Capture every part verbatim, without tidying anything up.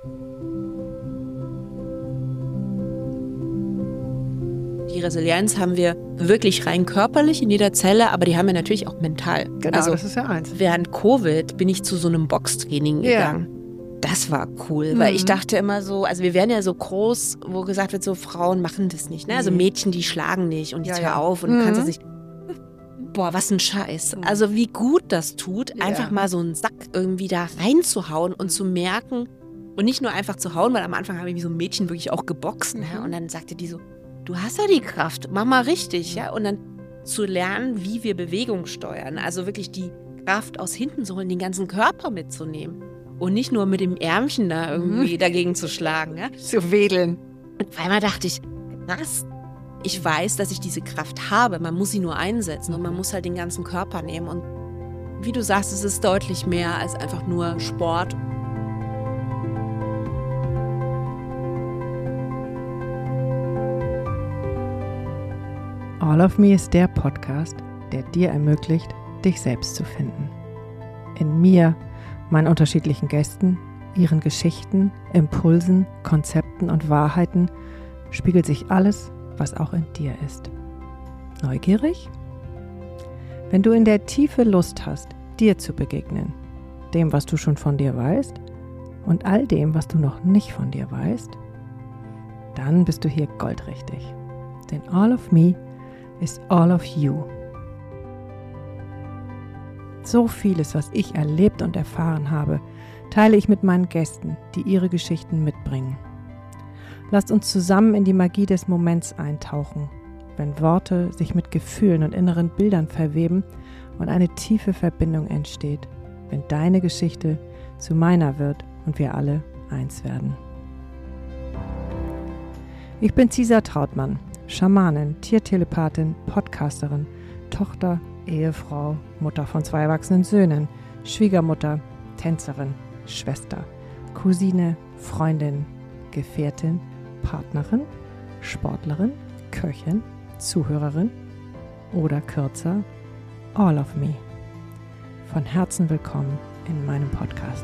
Die Resilienz haben wir wirklich rein körperlich in jeder Zelle, aber die haben wir natürlich auch mental. Genau, also, das ist ja eins. Während Covid bin ich zu so einem Boxtraining Ja. gegangen. Das war cool, Mhm. weil ich dachte immer so, also wir werden ja so groß, wo gesagt wird, so Frauen machen das nicht, ne? Also Nee. Mädchen, die schlagen nicht und jetzt Ja, hör ja. auf und Mhm. du kannst das nicht. Boah, was ein Scheiß. Mhm. Also wie gut das tut, Ja. einfach mal so einen Sack irgendwie da reinzuhauen und zu merken und nicht nur einfach zu hauen, weil am Anfang habe ich wie so ein Mädchen wirklich auch geboxt, ne? Mhm. Und dann sagte die so, du hast ja die Kraft, mach mal richtig, ja? Und dann zu lernen, wie wir Bewegung steuern, also wirklich die Kraft aus hinten zu holen, den ganzen Körper mitzunehmen und nicht nur mit dem Ärmchen da irgendwie Mhm. dagegen zu schlagen, ja? Zu wedeln. Und auf einmal dachte ich, krass, ich weiß, dass ich diese Kraft habe, man muss sie nur einsetzen und man muss halt den ganzen Körper nehmen. Und wie du sagst, es ist deutlich mehr als einfach nur Sport. All of Me ist der Podcast, der dir ermöglicht, dich selbst zu finden. In mir, meinen unterschiedlichen Gästen, ihren Geschichten, Impulsen, Konzepten und Wahrheiten spiegelt sich alles, was auch in dir ist. Neugierig? Wenn du in der Tiefe Lust hast, dir zu begegnen, dem, was du schon von dir weißt und all dem, was du noch nicht von dir weißt, dann bist du hier goldrichtig. Denn All of Me ist all of you. So vieles, was ich erlebt und erfahren habe, teile ich mit meinen Gästen, die ihre Geschichten mitbringen. Lasst uns zusammen in die Magie des Moments eintauchen, wenn Worte sich mit Gefühlen und inneren Bildern verweben und eine tiefe Verbindung entsteht, wenn deine Geschichte zu meiner wird und wir alle eins werden. Ich bin Cisa Trautmann, Schamanin, Tiertelepathin, Podcasterin, Tochter, Ehefrau, Mutter von zwei erwachsenen Söhnen, Schwiegermutter, Tänzerin, Schwester, Cousine, Freundin, Gefährtin, Partnerin, Sportlerin, Köchin, Zuhörerin oder kürzer, All of Me. Von Herzen willkommen in meinem Podcast.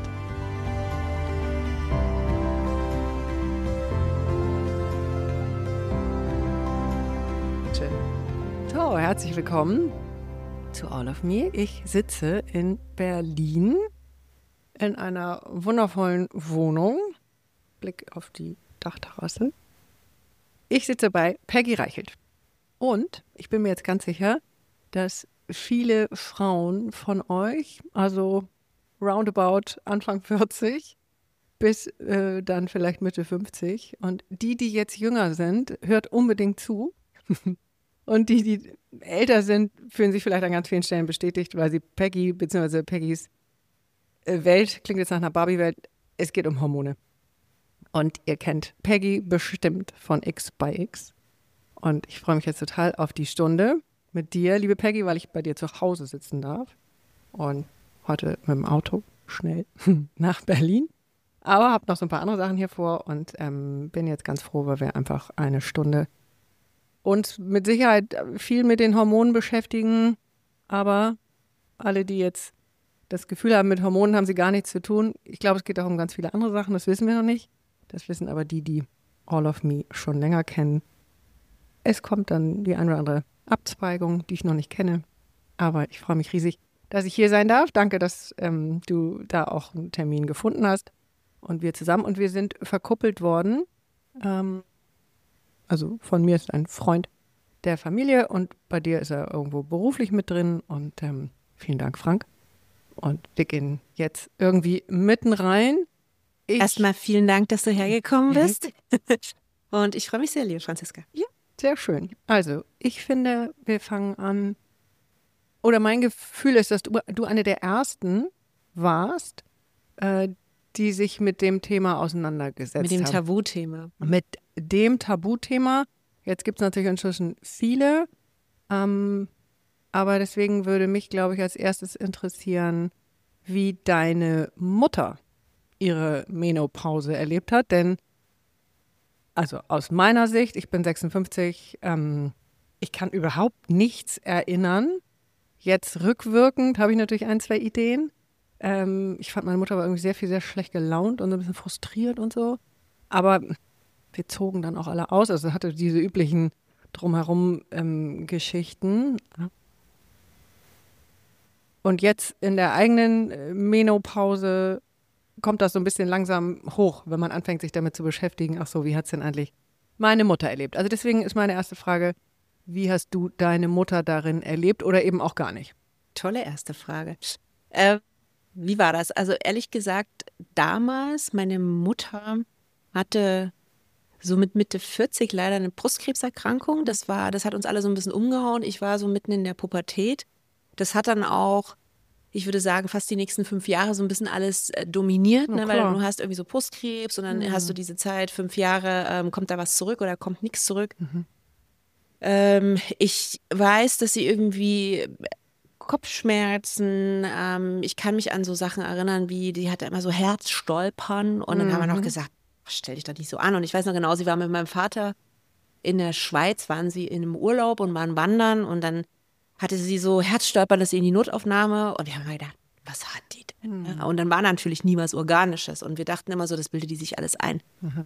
So, herzlich willkommen zu All of Me. Ich sitze in Berlin in einer wundervollen Wohnung. Blick auf die Dachterrasse. Ich sitze bei Peggy Reichelt. Und ich bin mir jetzt ganz sicher, dass viele Frauen von euch, also roundabout Anfang vierzig bis äh, dann vielleicht Mitte fünfzig, und die, die jetzt jünger sind, hört unbedingt zu. Und die, die älter sind, fühlen sich vielleicht an ganz vielen Stellen bestätigt, weil sie Peggy bzw. Peggys Welt, klingt jetzt nach einer Barbie-Welt, es geht um Hormone. Und ihr kennt Peggy bestimmt von X by X. Und ich freue mich jetzt total auf die Stunde mit dir, liebe Peggy, weil ich bei dir zu Hause sitzen darf. Und heute mit dem Auto schnell nach Berlin. Aber habe noch so ein paar andere Sachen hier vor und ähm, bin jetzt ganz froh, weil wir einfach eine Stunde uns mit Sicherheit viel mit den Hormonen beschäftigen. Aber alle, die jetzt das Gefühl haben, mit Hormonen haben sie gar nichts zu tun. Ich glaube, es geht auch um ganz viele andere Sachen, das wissen wir noch nicht. Das wissen aber die, die All of Me schon länger kennen. Es kommt dann die eine oder andere Abzweigung, die ich noch nicht kenne. Aber ich freue mich riesig, dass ich hier sein darf. Danke, dass ähm, du da auch einen Termin gefunden hast. Und wir zusammen. Und wir sind verkuppelt worden. Ähm, also von mir ist ein Freund der Familie und bei dir ist er irgendwo beruflich mit drin. Und ähm, vielen Dank, Frank. Und wir gehen jetzt irgendwie mitten rein. Ich Erstmal vielen Dank, dass du hergekommen bist. Und ich freue mich sehr, liebe Franziska. Ja, sehr schön. Also, ich finde, wir fangen an, oder mein Gefühl ist, dass du, du eine der Ersten warst, äh, die sich mit dem Thema auseinandergesetzt haben. Mit dem Tabuthema. Mit dem Tabuthema. Jetzt gibt es natürlich inzwischen viele, ähm, aber deswegen würde mich, glaube ich, als erstes interessieren, wie deine Mutter ihre Menopause erlebt hat. Denn, also aus meiner Sicht, ich bin sechsundfünfzig, ähm, ich kann überhaupt nichts erinnern. Jetzt rückwirkend habe ich natürlich ein, zwei Ideen. Ähm, ich fand, meine Mutter war irgendwie sehr viel, sehr schlecht gelaunt und so ein bisschen frustriert und so. Aber wir zogen dann auch alle aus. Also hatte diese üblichen drumherum ähm, Geschichten. Und jetzt in der eigenen äh, Menopause kommt das so ein bisschen langsam hoch, wenn man anfängt, sich damit zu beschäftigen. Ach so, wie hat es denn eigentlich meine Mutter erlebt? Also deswegen ist meine erste Frage, wie hast du deine Mutter darin erlebt oder eben auch gar nicht? Tolle erste Frage. Äh, wie war das? Also ehrlich gesagt, damals, meine Mutter hatte so mit Mitte vierzig leider eine Brustkrebserkrankung. Das war, das hat uns alle so ein bisschen umgehauen. Ich war so mitten in der Pubertät. Das hat dann auch, ich würde sagen, fast die nächsten fünf Jahre so ein bisschen alles äh, dominiert, Na ne? Weil klar. du hast irgendwie so Brustkrebs und dann Mhm. hast du diese Zeit, fünf Jahre, ähm, kommt da was zurück oder kommt nichts zurück. Ähm, ich weiß, dass sie irgendwie Kopfschmerzen, ähm, ich kann mich an so Sachen erinnern, wie die hatte immer so Herzstolpern und dann haben wir noch gesagt, stell dich doch nicht so an. Und ich weiß noch genau, sie war mit meinem Vater in der Schweiz, waren sie in einem Urlaub und waren wandern und dann hatte sie so Herzstolpern, dass sie in die Notaufnahme und wir haben mal gedacht, was hat die denn? ne? Und dann war natürlich nie was Organisches und wir dachten immer so, das bildet die sich alles ein.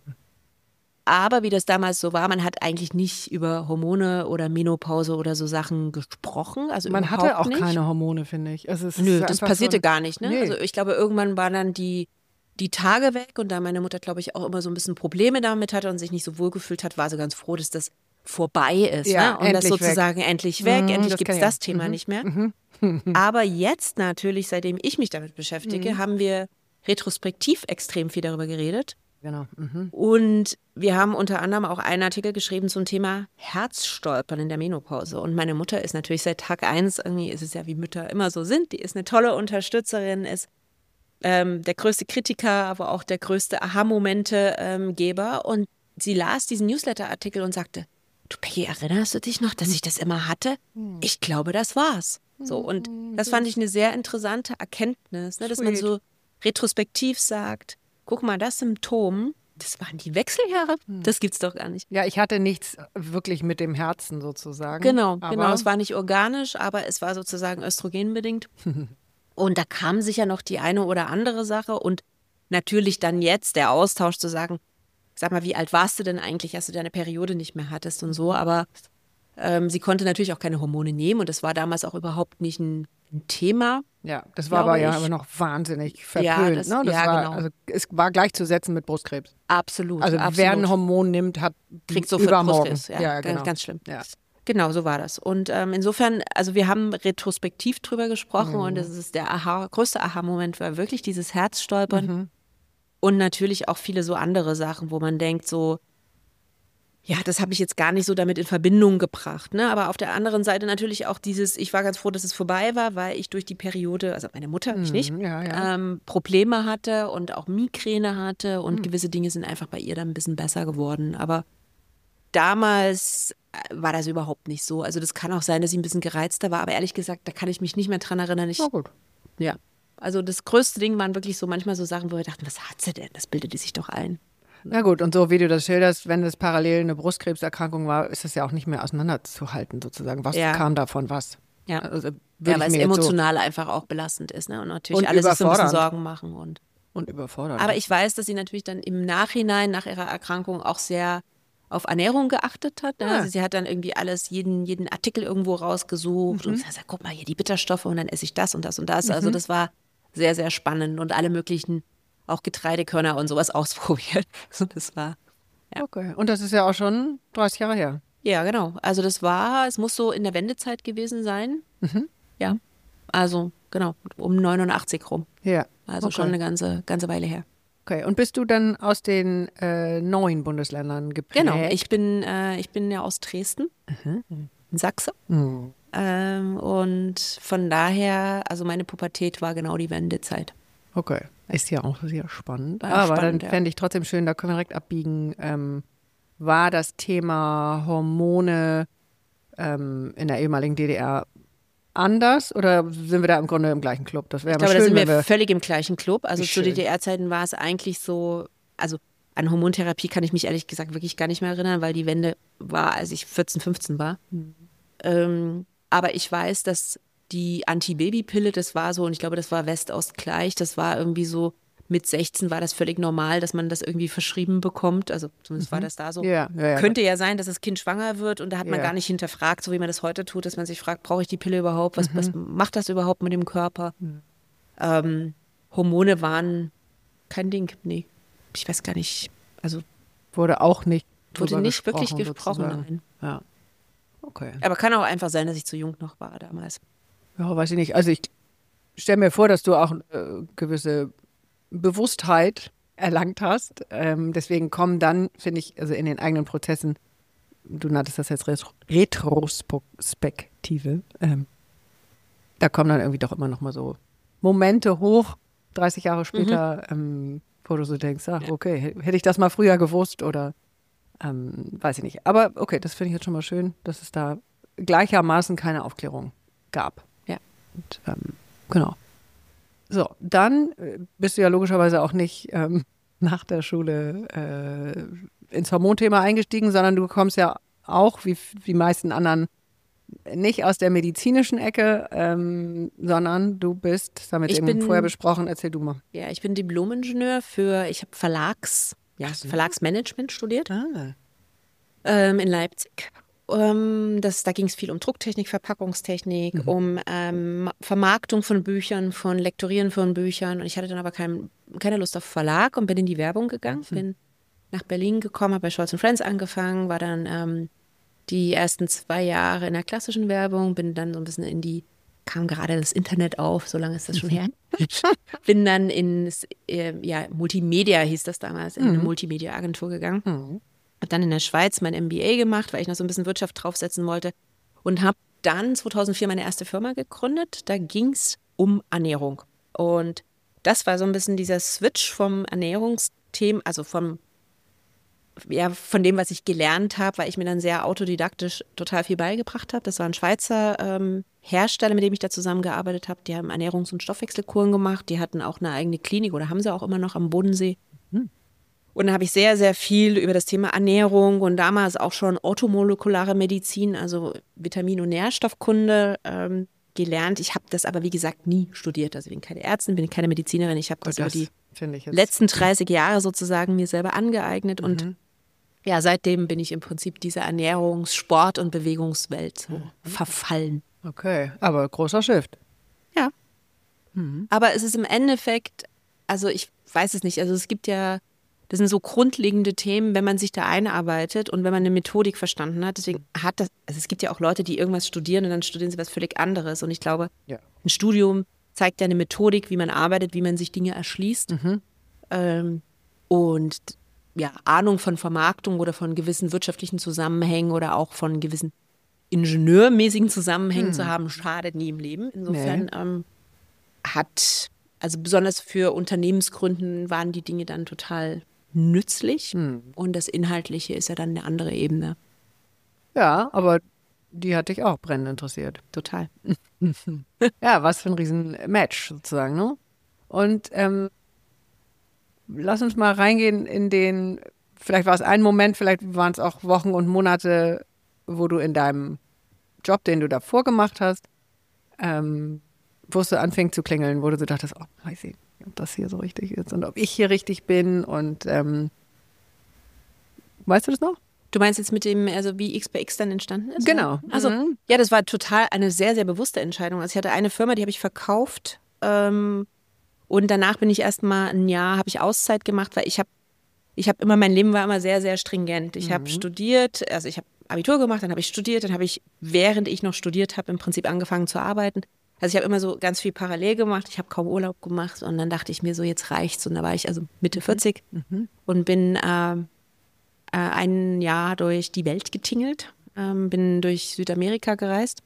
Aber wie das damals so war, man hat eigentlich nicht über Hormone oder Menopause oder so Sachen gesprochen. Also Man überhaupt hatte auch nicht. keine Hormone, finde ich. Also es ist Nö, das einfach passierte so ein, gar nicht. Ne? Nee. Also ich glaube, irgendwann waren dann die, die Tage weg und da meine Mutter, glaube ich, auch immer so ein bisschen Probleme damit hatte und sich nicht so wohl gefühlt hat, war sie ganz froh, dass das vorbei ist. Ja, ne? Und das endlich weg. sozusagen endlich weg, Mhm, endlich das gibt kenn es ich das auch. Thema Mhm. nicht mehr. Aber jetzt natürlich, seitdem ich mich damit beschäftige, haben wir retrospektiv extrem viel darüber geredet. Genau. Mhm. Und wir haben unter anderem auch einen Artikel geschrieben zum Thema Herzstolpern in der Menopause. Und meine Mutter ist natürlich seit Tag eins, irgendwie ist es ja wie Mütter immer so sind, die ist eine tolle Unterstützerin, ist ähm, der größte Kritiker, aber auch der größte Aha-Momente-Geber. Und sie las diesen Newsletter-Artikel und sagte, du Peggy, erinnerst du dich noch, dass ich das immer hatte? Ich glaube, das war's. So, und das fand ich eine sehr interessante Erkenntnis, ne, dass man Sweet. so retrospektiv sagt, guck mal, das Symptom, das waren die Wechseljahre, das gibt's doch gar nicht. Ja, ich hatte nichts wirklich mit dem Herzen sozusagen. Genau, aber genau. Es war nicht organisch, aber es war sozusagen östrogenbedingt. Und da kam sicher noch die eine oder andere Sache. Und natürlich dann jetzt der Austausch zu sagen, sag mal, wie alt warst du denn eigentlich, als du deine Periode nicht mehr hattest und so. Aber ähm, sie konnte natürlich auch keine Hormone nehmen und das war damals auch überhaupt nicht ein, ein Thema. Ja, das war glaube aber ja ich. aber noch wahnsinnig verpönt. Ja, das- ne? das ja, war, genau. also, es war gleichzusetzen mit Brustkrebs. Absolut. Also absolut. wer ein Hormon nimmt, hat kriegt sofort übermorgen. Brustkrebs. Ja, ja, ganz, genau. ganz schlimm. Ja. Genau, so war das. Und ähm, insofern, also wir haben retrospektiv drüber gesprochen Mhm. und das ist der Aha, größte Aha-Moment war wirklich dieses Herzstolpern Mhm. und natürlich auch viele so andere Sachen, wo man denkt so, ja, das habe ich jetzt gar nicht so damit in Verbindung gebracht. Ne? Aber auf der anderen Seite natürlich auch dieses, ich war ganz froh, dass es vorbei war, weil ich durch die Periode, also meine Mutter, ich nicht, Mhm, ja, ja. ähm, Probleme hatte und auch Migräne hatte und Mhm. gewisse Dinge sind einfach bei ihr dann ein bisschen besser geworden. Aber damals war das überhaupt nicht so. Also das kann auch sein, dass sie ein bisschen gereizter war, aber ehrlich gesagt, da kann ich mich nicht mehr dran erinnern. Ich, Na gut. ja. Also das größte Ding waren wirklich so manchmal so Sachen, wo wir dachten, was hat sie denn? Das bildet die sich doch ein. Na gut, und so wie du das schilderst, wenn es parallel eine Brustkrebserkrankung war, ist es ja auch nicht mehr auseinanderzuhalten sozusagen. Was Ja. kam davon was? Ja. Also, würd Ja, ich weil es mir jetzt emotional einfach auch belastend ist. Ne? Und natürlich Und alle sich so ein bisschen überfordernd. Sorgen machen. Und So und überfordert. aber ich weiß, dass sie natürlich dann im Nachhinein, nach ihrer Erkrankung, auch sehr auf Ernährung geachtet hat. Ne? Ja. Also sie hat dann irgendwie alles, jeden, jeden Artikel irgendwo rausgesucht Mhm. und gesagt, guck mal hier die Bitterstoffe und dann esse ich das und das und das. Also das war sehr, sehr spannend und alle möglichen, auch Getreidekörner und sowas ausprobiert. Also das war, ja. Okay. Und das ist ja auch schon dreißig Jahre her. ja genau. Also das war, es muss so in der Wendezeit gewesen sein. Mhm. Ja, also genau, um neunundachtzig rum. Ja. Also Okay. schon eine ganze, ganze Weile her. Okay. Und bist du dann aus den äh, neuen Bundesländern geprägt? Genau, ich bin, äh, ich bin ja aus Dresden, in Sachse. Mhm. Ähm, und von daher, also meine Pubertät war genau die Wendezeit. Okay. Ist ja auch sehr spannend. War Aber spannend, dann ja. fände ich trotzdem schön, da können wir direkt abbiegen. Ähm, war das Thema Hormone ähm, in der ehemaligen D D R anders oder sind wir da im Grunde im gleichen Club? Das wäre Ich aber glaube, da schön, sind wenn wir wir. völlig im gleichen Club. Also Wie zu schön. D D R-Zeiten war es eigentlich so, also an Hormontherapie kann ich mich ehrlich gesagt wirklich gar nicht mehr erinnern, weil die Wende war, als ich vierzehn, fünfzehn war. Ähm, aber ich weiß, dass die Antibabypille, das war so, und ich glaube, das war West-Ost gleich, das war irgendwie so, mit sechzehn war das völlig normal, dass man das irgendwie verschrieben bekommt, also zumindest mhm. war das da so. Ja, ja, ja. Könnte ja sein, dass das Kind schwanger wird und da hat man ja. gar nicht hinterfragt, so wie man das heute tut, dass man sich fragt, brauche ich die Pille überhaupt, was, mhm. was macht das überhaupt mit dem Körper? Mhm. Ähm, Hormone waren kein Ding, nee, ich weiß gar nicht, also wurde auch nicht wurde nicht gesprochen, wirklich gesprochen, sozusagen. nein. Ja. Okay. Aber kann auch einfach sein, dass ich zu jung noch war damals. Ja, weiß ich nicht. Also ich stelle mir vor, dass du auch äh, gewisse Bewusstheit erlangt hast. Ähm, deswegen kommen dann, finde ich, also in den eigenen Prozessen, du nanntest das jetzt Retro- Retrospektive, ähm, da kommen dann irgendwie doch immer noch mal so Momente hoch, dreißig Jahre später, mhm. ähm, wo du so denkst, ach, okay, hätte ich das mal früher gewusst oder ähm, weiß ich nicht. Aber okay, das finde ich jetzt schon mal schön, dass es da gleichermaßen keine Aufklärung gab. Ja. Und, ähm, genau. So, dann äh, bist du ja logischerweise auch nicht ähm, nach der Schule äh, ins Hormonthema eingestiegen, sondern du kommst ja auch, wie die meisten anderen, nicht aus der medizinischen Ecke, ähm, sondern du bist, damit ich eben bin, vorher besprochen, erzähl du mal. Ja, ich bin Diplom-Ingenieur für, ich habe Verlags, ja, so. Verlagsmanagement studiert ah. ähm, in Leipzig. Ähm, das, da ging es viel um Drucktechnik, Verpackungstechnik, mhm. um ähm, Vermarktung von Büchern, von Lektorieren von Büchern. Und ich hatte dann aber kein, keine Lust auf Verlag und bin in die Werbung gegangen, mhm. bin nach Berlin gekommen, habe bei Scholz und Friends angefangen, war dann ähm, die ersten zwei Jahre in der klassischen Werbung, bin dann so ein bisschen in die, kam gerade das Internet auf, so lange ist das schon her. Bin dann ins, äh, ja, Multimedia hieß das damals, in eine mhm. Multimedia-Agentur gegangen. Mhm. Habe dann in der Schweiz mein M B A gemacht, weil ich noch so ein bisschen Wirtschaft draufsetzen wollte. Und habe dann zweitausendvier meine erste Firma gegründet. Da ging es um Ernährung. Und das war so ein bisschen dieser Switch vom Ernährungsthema, also vom ja, von dem, was ich gelernt habe, weil ich mir dann sehr autodidaktisch total viel beigebracht habe. Das war ein Schweizer ähm, Hersteller, mit dem ich da zusammengearbeitet habe. Die haben Ernährungs- und Stoffwechselkuren gemacht. Die hatten auch eine eigene Klinik oder haben sie auch immer noch am Bodensee. Mhm. Und da habe ich sehr, sehr viel über das Thema Ernährung und damals auch schon orthomolekulare Medizin, also Vitamin- und Nährstoffkunde ähm, gelernt. Ich habe das aber, wie gesagt, nie studiert. Also ich bin keine Ärztin, bin keine Medizinerin. Ich habe das, das über die letzten dreißig Jahre sozusagen mir selber angeeignet. Mhm. Und ja, seitdem bin ich im Prinzip dieser Ernährungs-, Sport- und Bewegungswelt so mhm. verfallen. Okay, aber großer Shift. Ja. Mhm. Aber es ist im Endeffekt, also ich weiß es nicht, also es gibt ja, das sind so grundlegende Themen, wenn man sich da einarbeitet und wenn man eine Methodik verstanden hat. Deswegen hat das, also es gibt ja auch Leute, die irgendwas studieren und dann studieren sie was völlig anderes. Und ich glaube, ja. ein Studium zeigt ja eine Methodik, wie man arbeitet, wie man sich Dinge erschließt. Mhm. Ähm, und ja, Ahnung von Vermarktung oder von gewissen wirtschaftlichen Zusammenhängen oder auch von gewissen ingenieurmäßigen Zusammenhängen hm. zu haben, schadet nie im Leben. Insofern nee. ähm, hat, also besonders für Unternehmensgründen waren die Dinge dann total nützlich hm. und das Inhaltliche ist ja dann eine andere Ebene. Ja, aber die hat dich auch brennend interessiert. Total. Ja, was für ein Riesen-Match sozusagen, ne? Und ähm, lass uns mal reingehen in den, vielleicht war es ein Moment, vielleicht waren es auch Wochen und Monate, wo du in deinem Job, den du davor gemacht hast, ähm, wo es so anfängt zu klingeln, wo du so dachtest, oh, weiß ich, ob das hier so richtig ist und ob ich hier richtig bin und ähm, weißt du das noch? Du meinst jetzt mit dem, also wie X bei X dann entstanden ist? Genau. Also mhm. ja, das war total eine sehr, sehr bewusste Entscheidung. Also ich hatte eine Firma, die habe ich verkauft, ähm, und danach bin ich erst mal ein Jahr, habe ich Auszeit gemacht, weil ich habe, ich habe immer, mein Leben war immer sehr, sehr stringent. Ich mhm. habe studiert, also ich habe Abitur gemacht, dann habe ich studiert, dann habe ich, während ich noch studiert habe, im Prinzip angefangen zu arbeiten. Also ich habe immer so ganz viel parallel gemacht, ich habe kaum Urlaub gemacht und dann dachte ich mir so, jetzt reicht's. Und da war ich also Mitte vierzig mhm. und bin äh, äh, ein Jahr durch die Welt getingelt, äh, bin durch Südamerika gereist.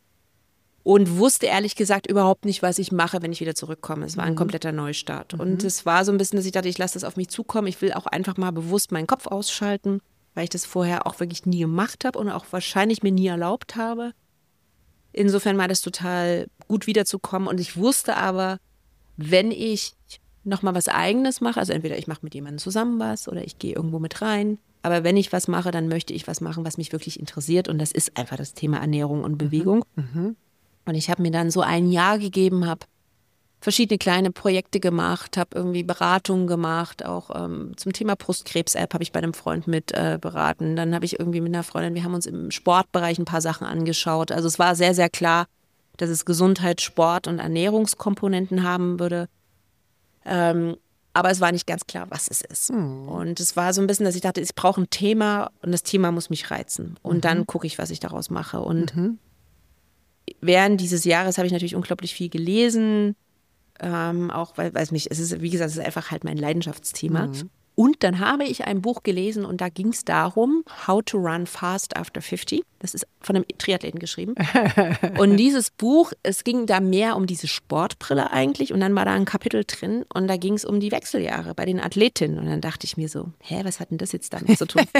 Und wusste ehrlich gesagt überhaupt nicht, was ich mache, wenn ich wieder zurückkomme. Es war ein mhm. kompletter Neustart. Mhm. Und es war so ein bisschen, dass ich dachte, ich lasse das auf mich zukommen. Ich will auch einfach mal bewusst meinen Kopf ausschalten, weil ich das vorher auch wirklich nie gemacht habe und auch wahrscheinlich mir nie erlaubt habe. Insofern war das total gut wiederzukommen. Und ich wusste aber, wenn ich nochmal was Eigenes mache, also entweder ich mache mit jemandem zusammen was oder ich gehe irgendwo mit rein. Aber wenn ich was mache, dann möchte ich was machen, was mich wirklich interessiert. Und das ist einfach das Thema Ernährung und Bewegung. Mhm. Und ich habe mir dann so ein Jahr gegeben, habe verschiedene kleine Projekte gemacht, habe irgendwie Beratungen gemacht, auch ähm, zum Thema Brustkrebs-App habe ich bei einem Freund mit äh, beraten. Dann habe ich irgendwie mit einer Freundin, wir haben uns im Sportbereich ein paar Sachen angeschaut. Also es war sehr, sehr klar, dass es Gesundheit, Sport und Ernährungskomponenten haben würde. Ähm, aber es war nicht ganz klar, was es ist. Mhm. Und es war so ein bisschen, dass ich dachte, ich brauche ein Thema und das Thema muss mich reizen. Und mhm. dann gucke ich, was ich daraus mache. Und mhm. während dieses Jahres habe ich natürlich unglaublich viel gelesen. Ähm, auch weil, weiß nicht, es ist, wie gesagt, es ist einfach halt mein Leidenschaftsthema. Mhm. Und dann habe ich ein Buch gelesen und da ging es darum, How to Run Fast After fifty. Das ist von einem Triathleten geschrieben. Und dieses Buch, es ging da mehr um diese Sportbrille eigentlich und dann war da ein Kapitel drin und da ging es um die Wechseljahre bei den Athletinnen. Und dann dachte ich mir so, hä, was hat denn das jetzt damit zu tun?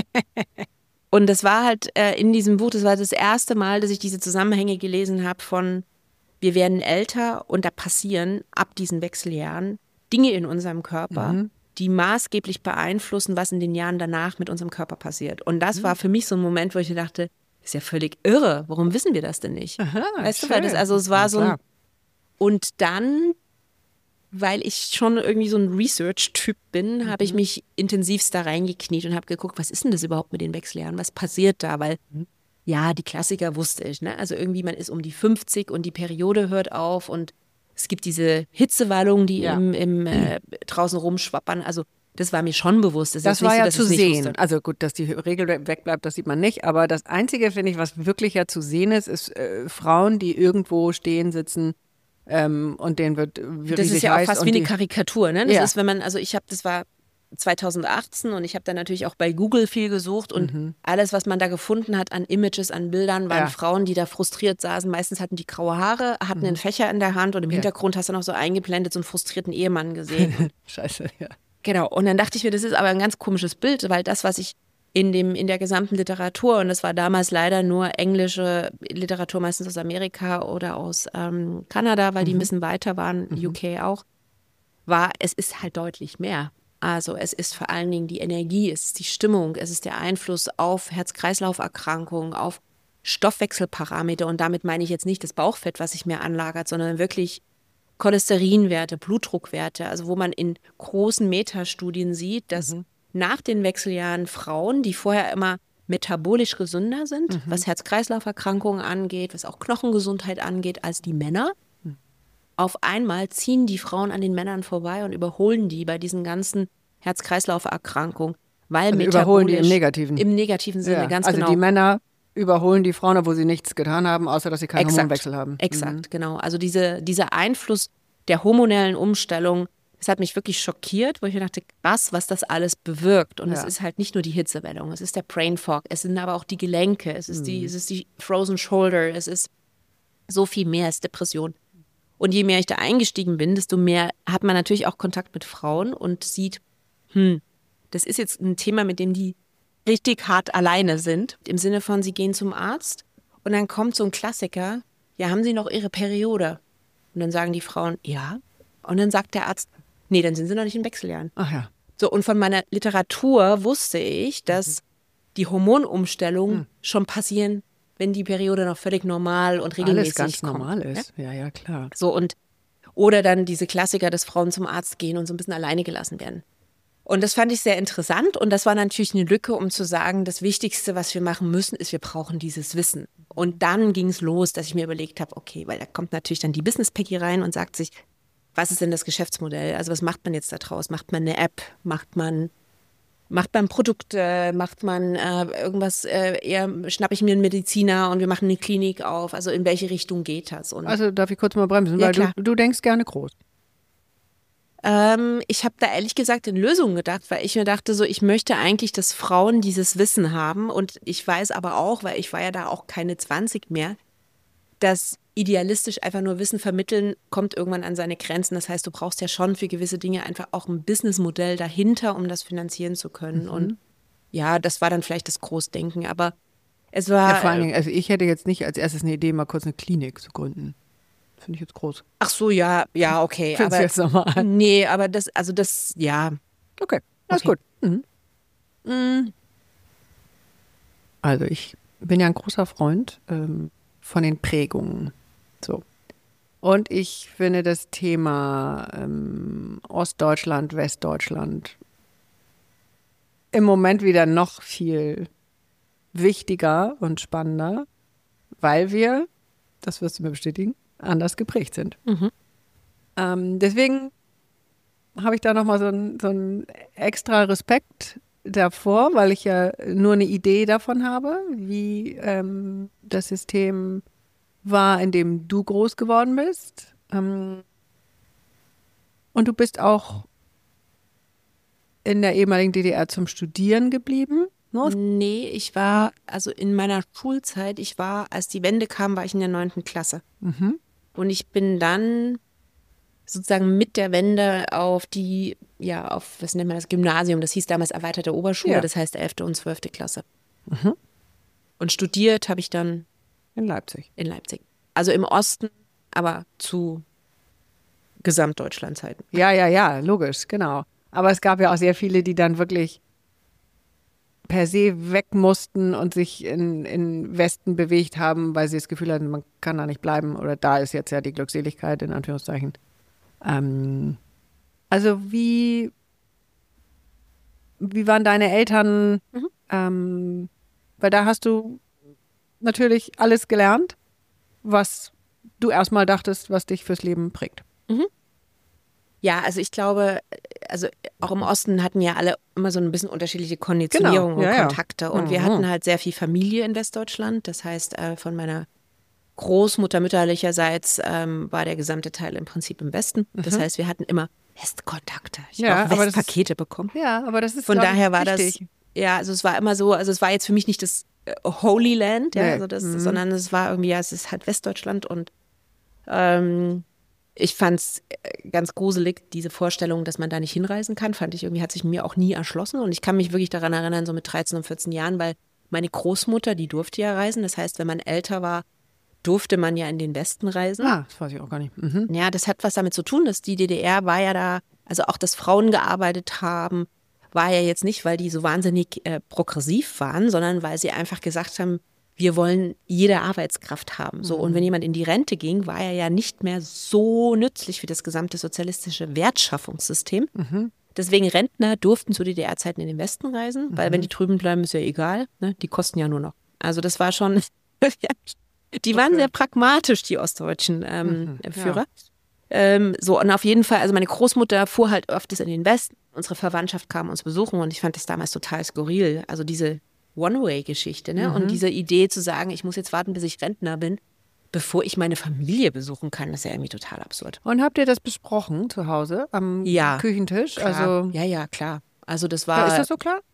Und das war halt äh, in diesem Buch, das war das erste Mal, dass ich diese Zusammenhänge gelesen habe von wir werden älter und da passieren ab diesen Wechseljahren Dinge in unserem Körper, mhm. die maßgeblich beeinflussen, was in den Jahren danach mit unserem Körper passiert. Und das mhm. war für mich so ein Moment, wo ich dachte, das ist ja völlig irre. Warum wissen wir das denn nicht? Aha, weißt schön. Du, weil das, also es war ja, so ein, und dann, weil ich schon irgendwie so ein Research-Typ bin, mhm. habe ich mich intensivst da reingekniet und habe geguckt, was ist denn das überhaupt mit den Wechseljahren? Was passiert da? Weil mhm. ja, die Klassiker wusste ich, ne? Also irgendwie, man ist um die fünfzig und die Periode hört auf und es gibt diese Hitzewallungen, die ja. im, im äh, draußen rumschwappern. Also das war mir schon bewusst. Das, das war so, ja zu sehen. Also gut, dass die Regel wegbleibt, das sieht man nicht. Aber das Einzige, finde ich, was wirklich ja zu sehen ist, ist äh, Frauen, die irgendwo stehen, sitzen ähm, und denen wird wirklich Das ist ja auch fast wie die, eine Karikatur, ne? Das ja. ist, wenn man, also ich habe, das war zweitausendachtzehn und ich habe dann natürlich auch bei Google viel gesucht und mhm. alles, was man da gefunden hat an Images, an Bildern, waren ja. Frauen, die da frustriert saßen. Meistens hatten die graue Haare, hatten mhm. einen Fächer in der Hand und im ja. Hintergrund hast du noch so eingeblendet so einen frustrierten Ehemann gesehen. Scheiße, ja. Genau, und dann dachte ich mir, das ist aber ein ganz komisches Bild, weil das, was ich in, dem, in der gesamten Literatur, und das war damals leider nur englische Literatur, meistens aus Amerika oder aus ähm, Kanada, weil mhm. die ein bisschen weiter waren, mhm. U K auch, war, es ist halt deutlich mehr. Also es ist vor allen Dingen die Energie, es ist die Stimmung, es ist der Einfluss auf Herz-Kreislauf-Erkrankungen, auf Stoffwechselparameter und damit meine ich jetzt nicht das Bauchfett, was sich mir anlagert, sondern wirklich Cholesterinwerte, Blutdruckwerte, also wo man in großen Metastudien sieht, dass mhm. nach den Wechseljahren Frauen, die vorher immer metabolisch gesünder sind, mhm. was Herz-Kreislauf-Erkrankungen angeht, was auch Knochengesundheit angeht, als die Männer, auf einmal ziehen die Frauen an den Männern vorbei und überholen die bei diesen ganzen Herz-Kreislauf-Erkrankungen, weil also metabolisch überholen die im Negativen. Im negativen Sinne, ja. ganz also genau. Also die Männer überholen die Frauen, obwohl sie nichts getan haben, außer dass sie keinen exakt, Hormonwechsel haben. Exakt, mhm. genau. Also diese, dieser Einfluss der hormonellen Umstellung, das hat mich wirklich schockiert, wo ich mir dachte, krass, was das alles bewirkt. Und ja. es ist halt nicht nur die Hitzewellung, es ist der Brain Fog, es sind aber auch die Gelenke, es ist, mhm. die, es ist die Frozen Shoulder, es ist so viel mehr, es ist Depression. Und je mehr ich da eingestiegen bin, desto mehr hat man natürlich auch Kontakt mit Frauen und sieht, hm, das ist jetzt ein Thema, mit dem die richtig hart alleine sind. Im Sinne von, sie gehen zum Arzt und dann kommt so ein Klassiker, ja, haben Sie noch Ihre Periode? Und dann sagen die Frauen, ja. Und dann sagt der Arzt, nee, dann sind Sie noch nicht in Wechseljahren. Ach ja. So, und von meiner Literatur wusste ich, dass mhm. die Hormonumstellungen mhm. schon passieren, wenn die Periode noch völlig normal und regelmäßig Alles ganz kommt. normal ist, ja, ja, klar. So und oder dann diese Klassiker, dass Frauen zum Arzt gehen und so ein bisschen alleine gelassen werden. Und das fand ich sehr interessant und das war natürlich eine Lücke, um zu sagen, das Wichtigste, was wir machen müssen, ist, wir brauchen dieses Wissen. Und dann ging es los, dass ich mir überlegt habe, okay, weil da kommt natürlich dann die Business-Peggy rein und sagt sich, was ist denn das Geschäftsmodell? Also was macht man jetzt da draus? Macht man eine App? Macht man Macht man Produkte, macht man äh, irgendwas, äh, eher schnappe ich mir einen Mediziner und wir machen eine Klinik auf. Also in welche Richtung geht das? Und also darf ich kurz mal bremsen, ja, weil klar. du, du denkst gerne groß. Ähm, ich habe da ehrlich gesagt in Lösungen gedacht, weil ich mir dachte, so ich möchte eigentlich, dass Frauen dieses Wissen haben und ich weiß aber auch, weil ich war ja da auch keine zwanzig mehr, dass idealistisch einfach nur Wissen vermitteln, kommt irgendwann an seine Grenzen. Das heißt, du brauchst ja schon für gewisse Dinge einfach auch ein Businessmodell dahinter, um das finanzieren zu können. Mhm. Und ja, das war dann vielleicht das Großdenken, aber es war... Ja, vor allen Dingen, also ich hätte jetzt nicht als erstes eine Idee, mal kurz eine Klinik zu gründen. Finde ich jetzt groß. Ach so, ja, ja, okay. Findest aber du jetzt normal? Nee, aber das, also das, ja. Okay, alles okay. gut. Mhm. Mhm. Also ich bin ja ein großer Freund ähm, von den Prägungen. So. Und ich finde das Thema ähm, Ostdeutschland, Westdeutschland im Moment wieder noch viel wichtiger und spannender, weil wir, das wirst du mir bestätigen, anders geprägt sind. Mhm. Ähm, deswegen habe ich da nochmal so einen so einen extra Respekt davor, weil ich ja nur eine Idee davon habe, wie ähm, das System war, in dem du groß geworden bist. Ähm, und du bist auch in der ehemaligen D D R zum Studieren geblieben. Ne? Nee, ich war, also in meiner Schulzeit, ich war, als die Wende kam, war ich in der neunten Klasse. Mhm. Und ich bin dann sozusagen mit der Wende auf die, ja, auf, was nennt man das, Gymnasium, das hieß damals erweiterte Oberschule, Ja. das heißt elfte und zwölfte Klasse. Mhm. Und studiert habe ich dann In Leipzig. in Leipzig. Also im Osten, aber zu Gesamtdeutschlandzeiten. Ja, ja, ja, logisch, genau. Aber es gab ja auch sehr viele, die dann wirklich per se weg mussten und sich in, in Westen bewegt haben, weil sie das Gefühl hatten, man kann da nicht bleiben oder da ist jetzt ja die Glückseligkeit, in Anführungszeichen. Ähm, also wie, wie waren deine Eltern? Mhm. Ähm, weil da hast du natürlich alles gelernt, was du erstmal dachtest, was dich fürs Leben prägt. Ja, also ich glaube, also auch im Osten hatten ja alle immer so ein bisschen unterschiedliche Konditionierungen Genau, ja, und ja. Kontakte. Und wir Mhm. hatten halt sehr viel Familie in Westdeutschland. Das heißt, äh, von meiner Großmutter mütterlicherseits ähm, war der gesamte Teil im Prinzip im Westen. Das heißt, wir hatten immer Westkontakte. Ich Mhm. Ja, habe auch aber das ist- Westpakete bekommen. Ja, aber das ist Von glaub ich, daher war wichtig. das, ja, also es war immer so, also es war jetzt für mich nicht das äh, Holy Land, ja, Nee. also das, Mhm. sondern es war irgendwie, ja, es ist halt Westdeutschland und ähm, ich fand es ganz gruselig, diese Vorstellung, dass man da nicht hinreisen kann, fand ich irgendwie, hat sich mir auch nie erschlossen. Und ich kann mich wirklich daran erinnern, so mit dreizehn und vierzehn Jahren, weil meine Großmutter, die durfte ja reisen. Das heißt, wenn man älter war, durfte man ja in den Westen reisen. Ah, das weiß ich auch gar nicht. Mhm. Ja, das hat was damit zu tun, dass die D D R war ja da, also auch, dass Frauen gearbeitet haben, war ja jetzt nicht, weil die so wahnsinnig äh, progressiv waren, sondern weil sie einfach gesagt haben, wir wollen jede Arbeitskraft haben. So, und wenn jemand in die Rente ging, war er ja nicht mehr so nützlich für das gesamte sozialistische Wertschöpfungssystem. Deswegen Rentner durften zu D D R-Zeiten in den Westen reisen, weil wenn die drüben bleiben, ist ja egal, ne? Die kosten ja nur noch. Also das war schon, die waren Okay. sehr pragmatisch, die ostdeutschen ähm, Mhm, Führer. Ähm, so, und auf jeden Fall, also meine Großmutter fuhr halt öfters in den Westen. Unsere Verwandtschaft kam uns besuchen und ich fand das damals total skurril. Also diese One-Way-Geschichte, ne? Und diese Idee zu sagen, ich muss jetzt warten, bis ich Rentner bin, bevor ich meine Familie besuchen kann, das ist ja irgendwie total absurd. Und habt ihr das besprochen zu Hause am Ja, Küchentisch? Klar. Also ja, ja, klar. Also das ja, war, ist das so klar?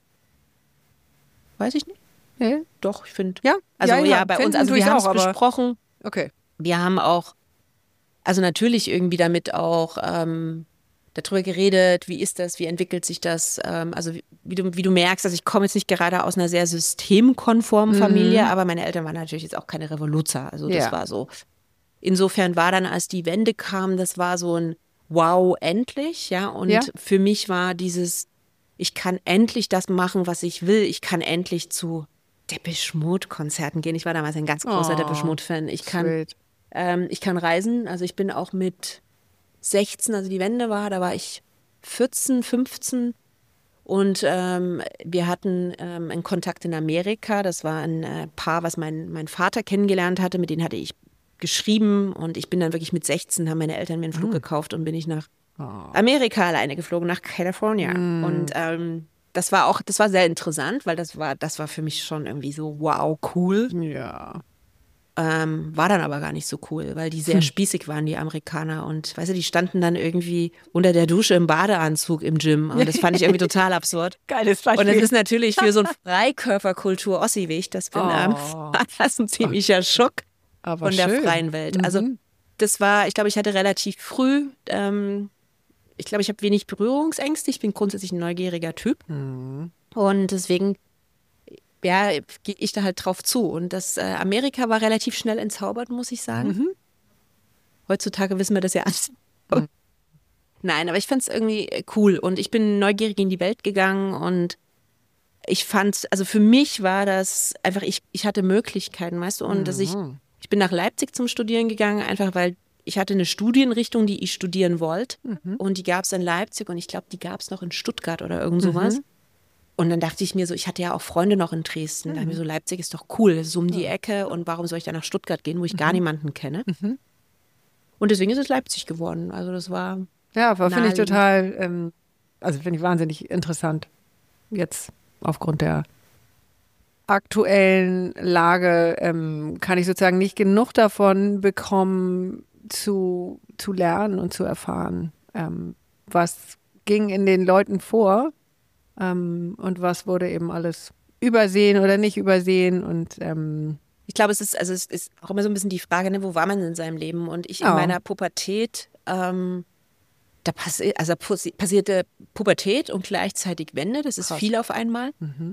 weiß ich nicht. Nee. Doch, ich finde. Ja, Also ja, ja, bei finden uns, also tue wir ich's haben es auch, aber- besprochen. Okay. Wir haben auch, also natürlich irgendwie damit auch ähm, darüber geredet, wie ist das, wie entwickelt sich das. Ähm, also wie, wie, du, wie du merkst, also ich komme jetzt nicht gerade aus einer sehr systemkonformen Familie, aber meine Eltern waren natürlich jetzt auch keine Revoluzer. Also das Ja. war so. Insofern war dann, als die Wende kam, das war so ein Wow, endlich, ja. Und Ja. für mich war dieses, ich kann endlich das machen, was ich will. Ich kann endlich zu Depeche Mode-Konzerten gehen. Ich war damals ein ganz großer Oh, Depeche Mode-Fan. Ich kann Sweet. ähm, ich kann reisen, also ich bin auch mit sechzehn, also die Wende war, da war ich vierzehn, fünfzehn und ähm, wir hatten ähm, einen Kontakt in Amerika. Das war ein äh, Paar, was mein, mein Vater kennengelernt hatte, mit denen hatte ich geschrieben und ich bin dann wirklich mit sechzehn, haben meine Eltern mir einen Flug gekauft und bin ich nach Amerika alleine geflogen, nach California. Und ähm, das war auch, das war sehr interessant, weil das war, das war für mich schon irgendwie so, wow, cool. Ja. Ähm, war dann aber gar nicht so cool, weil die sehr spießig waren, die Amerikaner. Und weißt du, die standen dann irgendwie unter der Dusche im Badeanzug im Gym. Und das fand ich irgendwie total absurd. Geiles Und Beispiel. das ist natürlich für so ein Freikörperkultur-Ossi, wie ich das bin, ähm, Oh. war das ein ziemlicher Schock Aber von der schön. freien Welt. Mhm. Also das war, ich glaube, ich hatte relativ früh, ähm, ich glaube, ich habe wenig Berührungsängste. Ich bin grundsätzlich ein neugieriger Typ. Mhm. Und deswegen, ja, gehe ich da halt drauf zu. Und das äh, Amerika war relativ schnell entzaubert, muss ich sagen. Mhm. Heutzutage wissen wir das ja alles. Nein, aber ich fand es irgendwie cool. Und ich bin neugierig in die Welt gegangen und ich fand, also für mich war das einfach, ich, ich hatte Möglichkeiten, weißt du, und dass ich, ich Ich bin nach Leipzig zum Studieren gegangen, einfach weil ich hatte eine Studienrichtung, die ich studieren wollte. Mhm. Und die gab es in Leipzig und ich glaube, die gab es noch in Stuttgart oder irgend sowas. Mhm. Und dann dachte ich mir so, ich hatte ja auch Freunde noch in Dresden. Mhm. Da dachte ich mir so, Leipzig ist doch cool, das ist so um die Ecke. Und warum soll ich da nach Stuttgart gehen, wo ich mhm. gar niemanden kenne? Mhm. Und deswegen ist es Leipzig geworden. Also das war Ja, aber finde ich total, ähm, also finde ich wahnsinnig interessant. Jetzt aufgrund der aktuellen Lage ähm, kann ich sozusagen nicht genug davon bekommen, zu, zu lernen und zu erfahren, ähm, was ging in den Leuten vor ähm, und was wurde eben alles übersehen oder nicht übersehen. Und ähm, ich glaube, es ist, also es ist auch immer so ein bisschen die Frage, ne, wo war man in seinem Leben? Und ich in Ja. meiner Pubertät, ähm, da passi also passi passierte Pubertät und gleichzeitig Wende, das ist Krass. viel auf einmal. Mhm.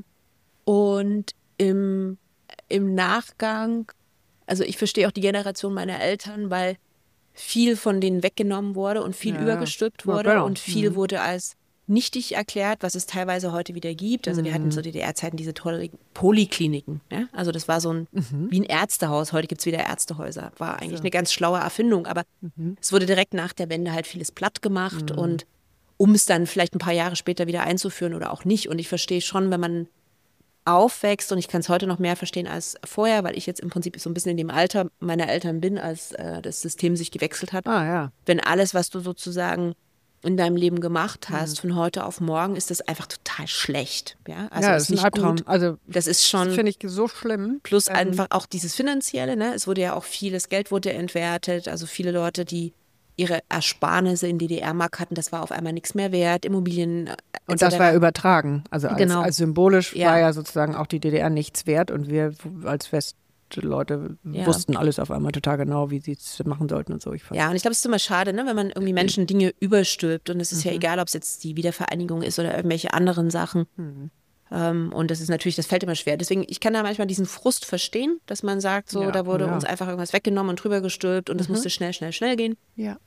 Und im, im Nachgang, also ich verstehe auch die Generation meiner Eltern, weil viel von denen weggenommen wurde und viel Ja, übergestülpt ja, wurde genau. und viel Mhm. wurde als nichtig erklärt, was es teilweise heute wieder gibt. Also wir hatten zu D D R-Zeiten diese tollen Polikliniken. Ja? Also das war so ein, Mhm. wie ein Ärztehaus. Heute gibt es wieder Ärztehäuser. War eigentlich So. eine ganz schlaue Erfindung, aber Mhm. es wurde direkt nach der Wende halt vieles platt gemacht Mhm. und um es dann vielleicht ein paar Jahre später wieder einzuführen oder auch nicht. Und ich verstehe schon, wenn man aufwächst, und ich kann es heute noch mehr verstehen als vorher, weil ich jetzt im Prinzip so ein bisschen in dem Alter meiner Eltern bin, als äh, das System sich gewechselt hat. Ah ja. Wenn alles, was du sozusagen in deinem Leben gemacht hast, Mhm. von heute auf morgen, ist das einfach total schlecht. Ja, also ja, ist das ist ein nicht Albtraum. gut. Also Das ist schon, finde ich so schlimm. plus Ähm, einfach auch dieses Finanzielle, ne? Es wurde ja auch vieles Geld wurde entwertet, also viele Leute, die ihre Ersparnisse in D D R-Mark hatten, das war auf einmal nichts mehr wert, Immobilien. Und das war ja übertragen. Also als, Genau. als symbolisch Ja. war ja sozusagen auch die D D R nichts wert und wir als Westleute Ja. wussten alles auf einmal total genau, wie sie es machen sollten und so. Ich fand, Ja, und ich glaube, es ist immer schade, ne, wenn man irgendwie Menschen Dinge überstülpt. Und es ist ja egal, ob es jetzt die Wiedervereinigung ist oder irgendwelche anderen Sachen. Mhm. Ähm, und das ist natürlich, das fällt immer schwer. Deswegen, ich kann da manchmal diesen Frust verstehen, dass man sagt, so, Ja, da wurde ja. uns einfach irgendwas weggenommen und drüber gestülpt und es musste schnell, schnell, schnell gehen. Ja.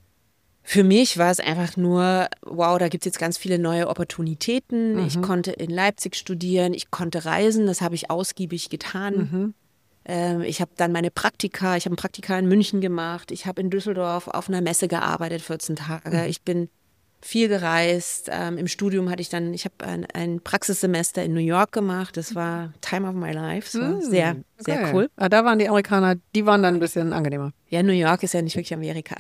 Für mich war es einfach nur, wow, da gibt es jetzt ganz viele neue Opportunitäten. Ich Mhm. konnte in Leipzig studieren, ich konnte reisen, das habe ich ausgiebig getan. Mhm. Ähm, ich habe dann meine Praktika, ich habe ein Praktika in München gemacht, ich habe in Düsseldorf auf einer Messe gearbeitet, vierzehn Tage. Ich bin viel gereist. Ähm, Im Studium hatte ich dann, ich habe ein, ein Praxissemester in New York gemacht. Das war Time of my life. Das war Mhm. sehr, sehr Okay. cool. Ah, da waren die Amerikaner, die waren dann ein bisschen angenehmer. Ja, New York ist ja nicht wirklich Amerika.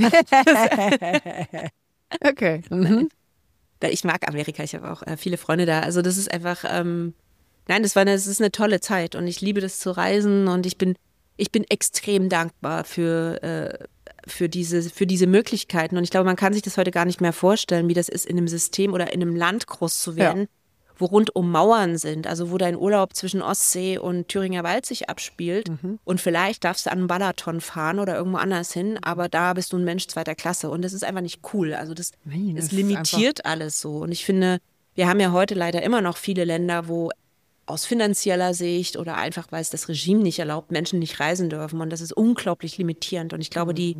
Okay. Mhm. Da- Ich mag Amerika, ich habe auch äh, viele Freunde da. Also das ist einfach, ähm, nein, das war eine, das ist eine tolle Zeit und ich liebe das zu reisen und ich bin, ich bin extrem dankbar für, äh, für diese, für diese Möglichkeiten. Und ich glaube, man kann sich das heute gar nicht mehr vorstellen, wie das ist, in einem System oder in einem Land groß zu werden, wo rundum Mauern sind, also wo dein Urlaub zwischen Ostsee und Thüringer Wald sich abspielt. Und vielleicht darfst du an einen Balaton fahren oder irgendwo anders hin, aber da bist du ein Mensch zweiter Klasse. Und das ist einfach nicht cool. Also das, Nein, das das ist limitiert alles so. Und ich finde, wir haben ja heute leider immer noch viele Länder, wo aus finanzieller Sicht oder einfach, weil es das Regime nicht erlaubt, Menschen nicht reisen dürfen. Und das ist unglaublich limitierend. Und ich glaube, die,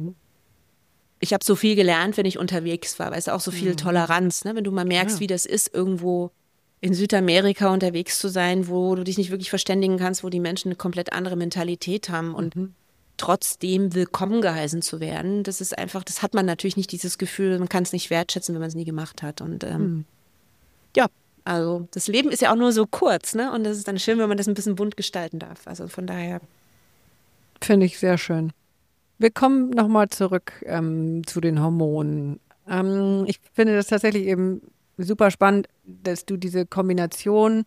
ich habe so viel gelernt, wenn ich unterwegs war, weil es auch so viel Toleranz, ne? Wenn du mal merkst, Ja. wie das ist, irgendwo in Südamerika unterwegs zu sein, wo du dich nicht wirklich verständigen kannst, wo die Menschen eine komplett andere Mentalität haben und trotzdem willkommen geheißen zu werden. Das ist einfach, das hat man natürlich nicht, dieses Gefühl, man kann es nicht wertschätzen, wenn man es nie gemacht hat. Und ähm, ja, also das Leben ist ja auch nur so kurz, ne? Und das ist dann schön, wenn man das ein bisschen bunt gestalten darf. Also von daher. Finde ich sehr schön. Wir kommen nochmal zurück ähm, zu den Hormonen. Ähm, ich finde das tatsächlich eben super spannend, dass du diese Kombination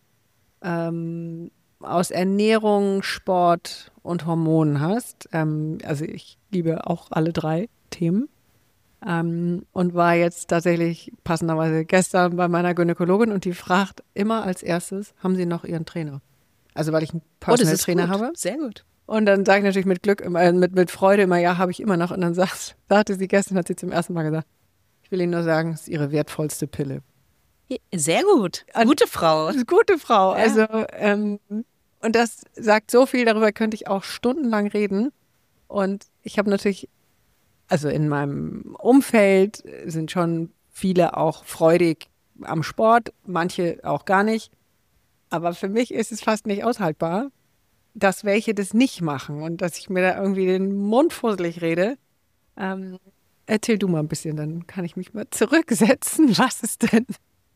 ähm, aus Ernährung, Sport und Hormonen hast. Ähm, also ich liebe auch alle drei Themen. Ähm, und war jetzt tatsächlich passenderweise gestern bei meiner Gynäkologin und die fragt immer als erstes, haben Sie noch Ihren Trainer? Also weil ich einen Personal Trainer gut. habe. Sehr gut. Und dann sage ich natürlich mit Glück, immer, mit, mit Freude immer, ja, habe ich immer noch. Und dann sagt, sagte sie gestern, hat sie zum ersten Mal gesagt, ich will Ihnen nur sagen, es ist Ihre wertvollste Pille. Sehr gut. Gute Frau. Das ist eine gute Frau. Ja. Also, ähm, und das sagt so viel, darüber könnte ich auch stundenlang reden. Und ich habe natürlich, also in meinem Umfeld sind schon viele auch freudig am Sport, manche auch gar nicht. Aber für mich ist es fast nicht aushaltbar, dass welche das nicht machen und dass ich mir da irgendwie den Mund fusselig rede. Ähm, erzähl du mal ein bisschen, dann kann ich mich mal zurücksetzen. Was ist denn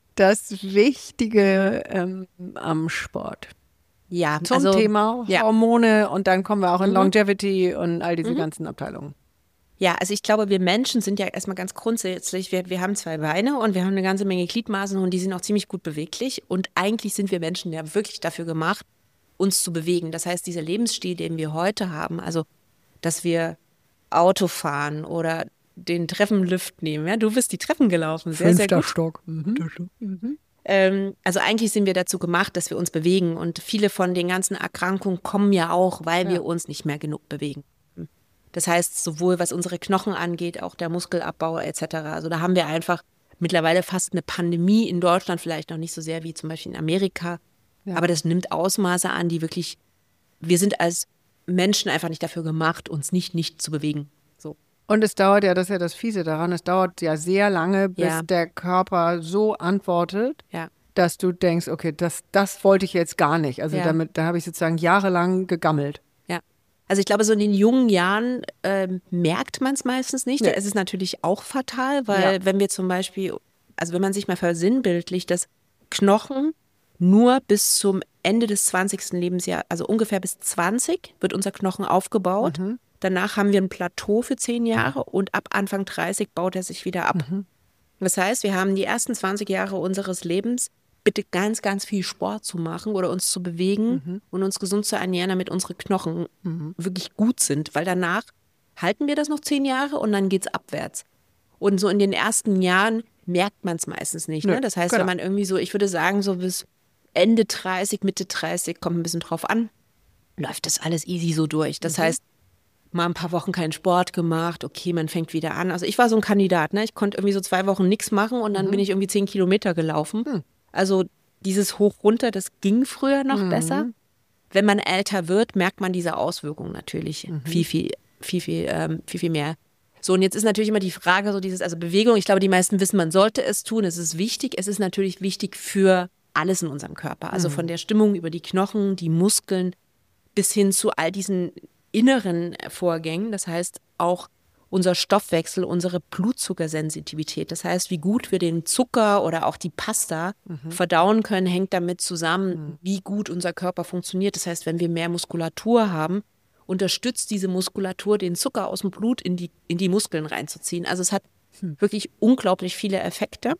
das Wichtige ähm, am Sport? Ja, Zum also, Thema ja. Hormone und dann kommen wir auch in Mhm. Longevity und all diese Mhm. ganzen Abteilungen. Ja, also ich glaube, wir Menschen sind ja erstmal ganz grundsätzlich, wir, wir haben zwei Beine und wir haben eine ganze Menge Gliedmaßen und die sind auch ziemlich gut beweglich. Und eigentlich sind wir Menschen ja wirklich dafür gemacht, uns zu bewegen. Das heißt, dieser Lebensstil, den wir heute haben, also dass wir Auto fahren oder den Treppenlift nehmen. Ja, du bist die Treppen gelaufen, sehr, sehr gut. Stock. Mhm. Ähm, also eigentlich sind wir dazu gemacht, dass wir uns bewegen und viele von den ganzen Erkrankungen kommen ja auch, weil Ja. wir uns nicht mehr genug bewegen. Das heißt, sowohl was unsere Knochen angeht, auch der Muskelabbau et cetera. Also da haben wir einfach mittlerweile fast eine Pandemie in Deutschland, vielleicht noch nicht so sehr wie zum Beispiel in Amerika, Ja. aber das nimmt Ausmaße an, die wirklich, wir sind als Menschen einfach nicht dafür gemacht, uns nicht nicht zu bewegen. So. Und es dauert ja, das ist ja das Fiese daran, es dauert ja sehr lange, bis Ja. der Körper so antwortet, Ja. dass du denkst, okay, das, das wollte ich jetzt gar nicht. Also Ja. damit, da habe ich sozusagen jahrelang gegammelt. Ja. Also ich glaube, so in den jungen Jahren ähm, merkt man es meistens nicht. Nee. Es ist natürlich auch fatal, weil Ja. wenn wir zum Beispiel, also wenn man sich mal versinnbildlicht, dass Knochen nur bis zum Ende des zwanzigsten Lebensjahres, also ungefähr bis zwanzig, wird unser Knochen aufgebaut. Mhm. Danach haben wir ein Plateau für zehn Jahre und ab Anfang dreißig baut er sich wieder ab. Mhm. Das heißt, wir haben die ersten zwanzig Jahre unseres Lebens bitte ganz, ganz viel Sport zu machen oder uns zu bewegen Mhm. und uns gesund zu ernähren, damit unsere Knochen Mhm. wirklich gut sind. Weil danach halten wir das noch zehn Jahre und dann geht es abwärts. Und so in den ersten Jahren merkt man es meistens nicht. Nö, Ne? Das heißt, genau. wenn man irgendwie so, ich würde sagen, so bis Ende dreißig, Mitte dreißig, kommt ein bisschen drauf an, läuft das alles easy so durch. Das Mhm. heißt, mal ein paar Wochen keinen Sport gemacht, okay, man fängt wieder an. Also ich war so ein Kandidat, ne? Ich konnte irgendwie so zwei Wochen nichts machen und dann Mhm. bin ich irgendwie zehn Kilometer gelaufen. Mhm. Also dieses Hoch runter, das ging früher noch Mhm. besser. Wenn man älter wird, merkt man diese Auswirkungen natürlich Mhm. viel, viel, viel, viel, ähm, viel, viel mehr. So, und jetzt ist natürlich immer die Frage, so dieses, also Bewegung, ich glaube, die meisten wissen, man sollte es tun, es ist wichtig. Es ist natürlich wichtig für alles in unserem Körper. Also Mhm. von der Stimmung über die Knochen, die Muskeln, bis hin zu all diesen inneren Vorgängen. Das heißt auch unser Stoffwechsel, unsere Blutzuckersensitivität. Das heißt, wie gut wir den Zucker oder auch die Pasta Mhm. verdauen können, hängt damit zusammen, Mhm. wie gut unser Körper funktioniert. Das heißt, wenn wir mehr Muskulatur haben, unterstützt diese Muskulatur, den Zucker aus dem Blut in die, in die Muskeln reinzuziehen. Also es hat Hm. wirklich unglaublich viele Effekte.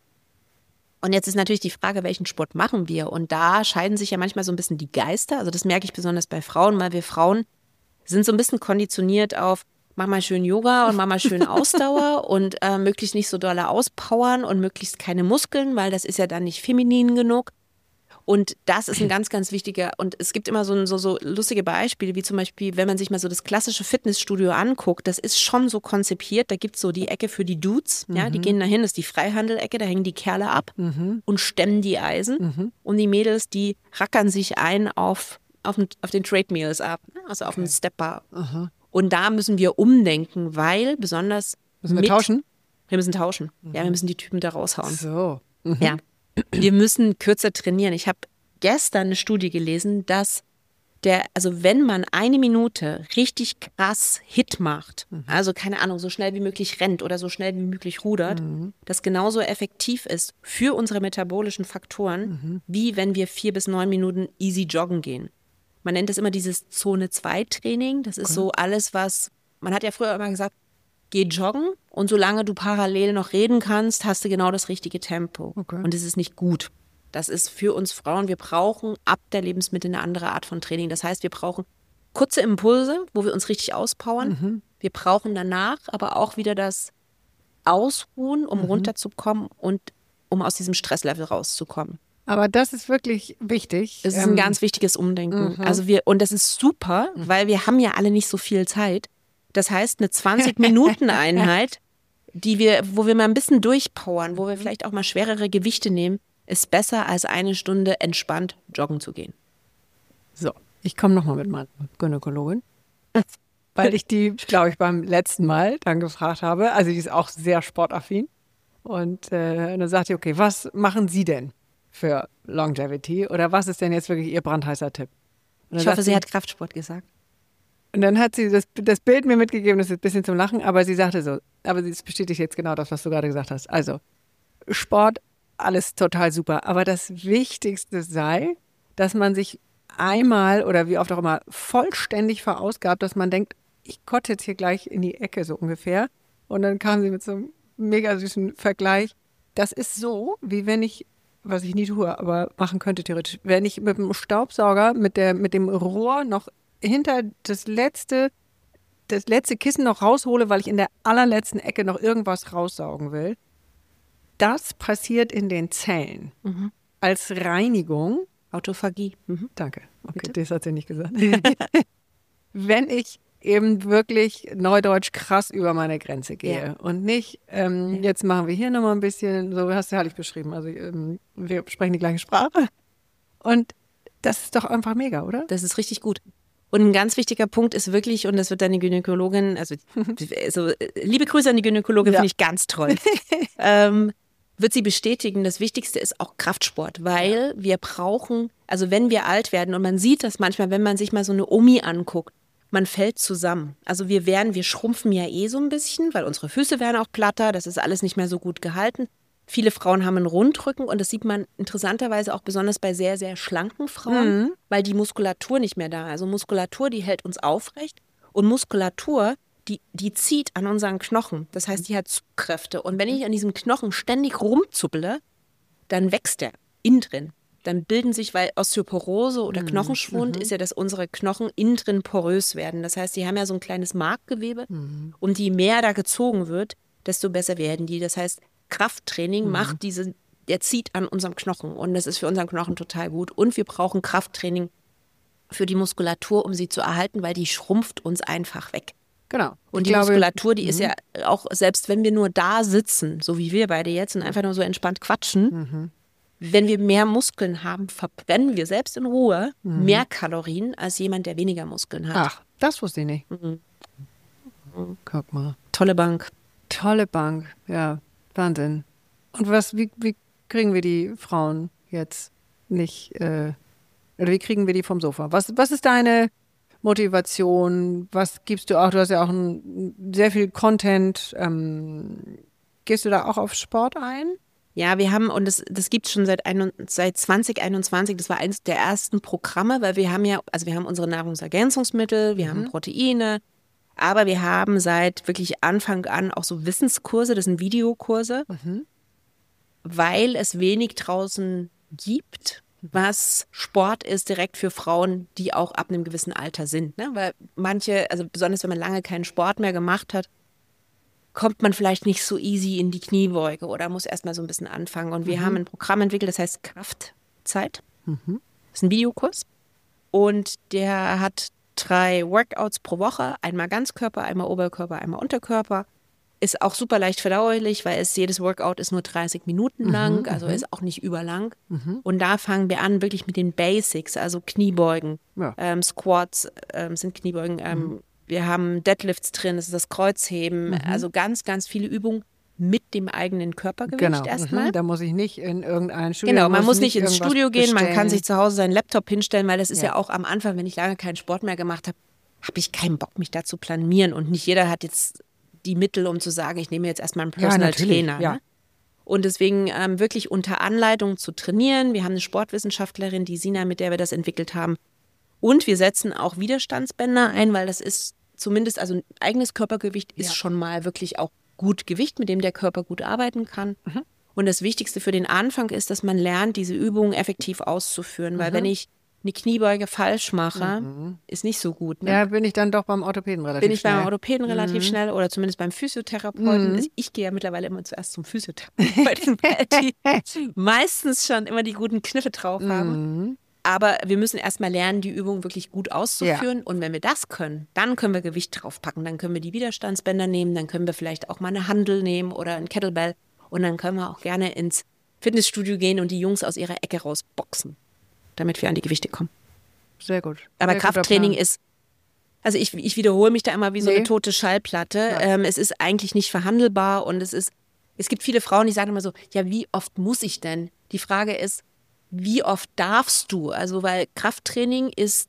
Und jetzt ist natürlich die Frage, welchen Sport machen wir? Und da scheiden sich ja manchmal so ein bisschen die Geister. Also das merke ich besonders bei Frauen, weil wir Frauen sind so ein bisschen konditioniert auf, mach mal schön Yoga und mach mal schön Ausdauer und äh, möglichst nicht so dolle auspowern und möglichst keine Muskeln, weil das ist ja dann nicht feminin genug. Und das ist ein ganz, ganz wichtiger, und es gibt immer so, so, so lustige Beispiele, wie zum Beispiel, wenn man sich mal so das klassische Fitnessstudio anguckt, das ist schon so konzipiert, da gibt es so die Ecke für die Dudes, ja, die gehen dahin, das ist die Freihandelecke, da hängen die Kerle ab Mhm. und stemmen die Eisen Mhm. und die Mädels, die rackern sich ein auf, auf, den- auf den Treadmills ab, ne, also auf dem Stepper. Aha. Und da müssen wir umdenken, weil besonders Müssen wir mit, tauschen? wir müssen tauschen, ja, wir müssen die Typen da raushauen. So. Mhm. Ja, wir müssen kürzer trainieren. Ich habe gestern eine Studie gelesen, dass der, also wenn man eine Minute richtig krass Hit macht, also keine Ahnung, so schnell wie möglich rennt oder so schnell wie möglich rudert, Mhm. das genauso effektiv ist für unsere metabolischen Faktoren, Mhm. wie wenn wir vier bis neun Minuten easy joggen gehen. Man nennt es immer dieses Zone zwei Training. Das ist so alles, was, man hat ja früher immer gesagt, geh joggen und solange du parallel noch reden kannst, hast du genau das richtige Tempo. Okay. Und es ist nicht gut. Das ist für uns Frauen, wir brauchen ab der Lebensmitte eine andere Art von Training. Das heißt, wir brauchen kurze Impulse, wo wir uns richtig auspowern. Mhm. Wir brauchen danach aber auch wieder das Ausruhen, um Mhm. runterzukommen und um aus diesem Stresslevel rauszukommen. Aber das ist wirklich wichtig. Es ist Ähm, ein ganz wichtiges Umdenken. mhm. Also wir, und das ist super, weil wir haben ja alle nicht so viel Zeit. Das heißt, eine zwanzig-Minuten-Einheit, die wir, wo wir mal ein bisschen durchpowern, wo wir vielleicht auch mal schwerere Gewichte nehmen, ist besser, als eine Stunde entspannt joggen zu gehen. So, ich komme nochmal mit meiner Gynäkologin, weil ich die, glaube ich, beim letzten Mal dann gefragt habe. Also die ist auch sehr sportaffin. Und äh, dann sagt sie, okay, was machen Sie denn für Longevity? Oder was ist denn jetzt wirklich Ihr brandheißer Tipp? Ich hoffe, sie hat Kraftsport gesagt. Und dann hat sie das, das Bild mir mitgegeben, das ist ein bisschen zum Lachen, aber sie sagte so, aber sie bestätigt jetzt genau das, was du gerade gesagt hast. Also Sport, alles total super, aber das Wichtigste sei, dass man sich einmal oder wie oft auch immer vollständig verausgabt, dass man denkt, ich kotze jetzt hier gleich in die Ecke so ungefähr. Und dann kam sie mit so einem mega süßen Vergleich. Das ist so, wie wenn ich, was ich nie tue, aber machen könnte theoretisch, wenn ich mit dem Staubsauger, mit, der, mit dem Rohr noch hinter das letzte, das letzte Kissen noch raushole, weil ich in der allerletzten Ecke noch irgendwas raussaugen will. Das passiert in den Zellen Mhm. als Reinigung. Autophagie. Mhm. Danke. Okay, Bitte? das hat sie nicht gesagt. Wenn ich eben wirklich neudeutsch krass über meine Grenze gehe Ja. und nicht, ähm, Ja. jetzt machen wir hier nochmal ein bisschen, so hast du herrlich beschrieben, also ähm, wir sprechen die gleiche Sprache und das ist doch einfach mega, oder? Das ist richtig gut. Und ein ganz wichtiger Punkt ist wirklich, und das wird deine Gynäkologin, also, also liebe Grüße an die Gynäkologin, Ja. finde ich ganz toll, ähm, wird sie bestätigen, das Wichtigste ist auch Kraftsport, weil ja. wir brauchen, also wenn wir alt werden, und man sieht das manchmal, wenn man sich mal so eine Omi anguckt, man fällt zusammen. Also wir werden, wir schrumpfen ja eh so ein bisschen, weil unsere Füße werden auch platter, das ist alles nicht mehr so gut gehalten. Viele Frauen haben einen Rundrücken und das sieht man interessanterweise auch besonders bei sehr, sehr schlanken Frauen, mhm. weil die Muskulatur nicht mehr da ist. Also Muskulatur, die hält uns aufrecht und Muskulatur, die, die zieht an unseren Knochen. Das heißt, die hat Zugkräfte. Und wenn ich an diesem Knochen ständig rumzupple, dann wächst der innen drin. Dann bilden sich, weil Osteoporose oder Knochenschwund mhm. ist ja, dass unsere Knochen innen drin porös werden. Das heißt, die haben ja so ein kleines Markgewebe mhm. und je mehr da gezogen wird, desto besser werden die. Das heißt, Krafttraining mhm. macht diese, der zieht an unserem Knochen und das ist für unseren Knochen total gut. Und wir brauchen Krafttraining für die Muskulatur, um sie zu erhalten, weil die schrumpft uns einfach weg. Genau. Und die glaube, Muskulatur, die mhm. ist ja auch, selbst wenn wir nur da sitzen, so wie wir beide jetzt und einfach nur so entspannt quatschen, mhm. wenn wir mehr Muskeln haben, verbrennen wir selbst in Ruhe mhm. mehr Kalorien als jemand, der weniger Muskeln hat. Ach, das wusste ich nicht. Mhm. Guck mal. Tolle Bank. Tolle Bank, ja. Wahnsinn. Und was, wie, wie kriegen wir die Frauen jetzt nicht, äh, oder wie kriegen wir die vom Sofa? Was, was ist deine Motivation? Was gibst du auch? Du hast ja auch ein, sehr viel Content. Ähm, gehst du da auch auf Sport ein? Ja, wir haben, und das, das gibt es schon seit, ein, seit zwanzig einundzwanzig, das war eines der ersten Programme, weil wir haben ja, also wir haben unsere Nahrungsergänzungsmittel, wir mhm. haben Proteine, aber wir haben seit wirklich Anfang an auch so Wissenskurse, das sind Videokurse, mhm. weil es wenig draußen gibt, was Sport ist direkt für Frauen, die auch ab einem gewissen Alter sind. Ne? Weil manche, also besonders wenn man lange keinen Sport mehr gemacht hat, kommt man vielleicht nicht so easy in die Kniebeuge oder muss erstmal so ein bisschen anfangen. Und wir mhm. haben ein Programm entwickelt, das heißt Kraftzeit. Mhm. Das ist ein Videokurs. Und der hat drei Workouts pro Woche, einmal Ganzkörper, einmal Oberkörper, einmal Unterkörper. Ist auch super leicht verdaulich, weil es jedes Workout ist nur dreißig Minuten lang, mhm, also ist auch nicht überlang. Mhm. Und da fangen wir an wirklich mit den Basics, also Kniebeugen, ja. ähm, Squats ähm, sind Kniebeugen, ähm, mhm. wir haben Deadlifts drin, das ist das Kreuzheben, mhm. also ganz, ganz viele Übungen mit dem eigenen Körpergewicht genau. erstmal. Mhm. Da muss ich nicht in irgendein Studio Genau, man muss nicht ins Studio gehen, bestellen. Man kann sich zu Hause seinen Laptop hinstellen, weil das ist ja, ja auch am Anfang, wenn ich lange keinen Sport mehr gemacht habe, habe ich keinen Bock, mich da zu planieren. Und nicht jeder hat jetzt die Mittel, um zu sagen, ich nehme jetzt erstmal einen Personal ja, Trainer. Ja. Ne? Und deswegen ähm, wirklich unter Anleitung zu trainieren. Wir haben eine Sportwissenschaftlerin, die Sina, mit der wir das entwickelt haben. Und wir setzen auch Widerstandsbänder ein, weil das ist zumindest, also ein eigenes Körpergewicht ist ja. schon mal wirklich auch gut Gewicht, mit dem der Körper gut arbeiten kann. Mhm. Und das Wichtigste für den Anfang ist, dass man lernt, diese Übungen effektiv auszuführen. Weil mhm. wenn ich eine Kniebeuge falsch mache, mhm. ist nicht so gut. Ne? Ja, bin ich dann doch beim Orthopäden relativ schnell. Bin ich schnell. beim Orthopäden relativ mhm. schnell oder zumindest beim Physiotherapeuten. Mhm. Ich gehe ja mittlerweile immer zuerst zum Physiotherapeuten, weil die meistens schon immer die guten Kniffe drauf haben. Mhm. Aber wir müssen erstmal lernen, die Übung wirklich gut auszuführen. Ja. Und wenn wir das können, dann können wir Gewicht draufpacken. Dann können wir die Widerstandsbänder nehmen, dann können wir vielleicht auch mal eine Handel nehmen oder ein Kettlebell. Und dann können wir auch gerne ins Fitnessstudio gehen und die Jungs aus ihrer Ecke rausboxen, damit wir an die Gewichte kommen. Sehr gut. Aber Sehr Krafttraining ist, also ich, ich wiederhole mich da immer wie so nee. eine tote Schallplatte. Ja. Ähm, es ist eigentlich nicht verhandelbar und es ist, es gibt viele Frauen, die sagen immer so, ja, wie oft muss ich denn? Die Frage ist, wie oft darfst du? Also, weil Krafttraining ist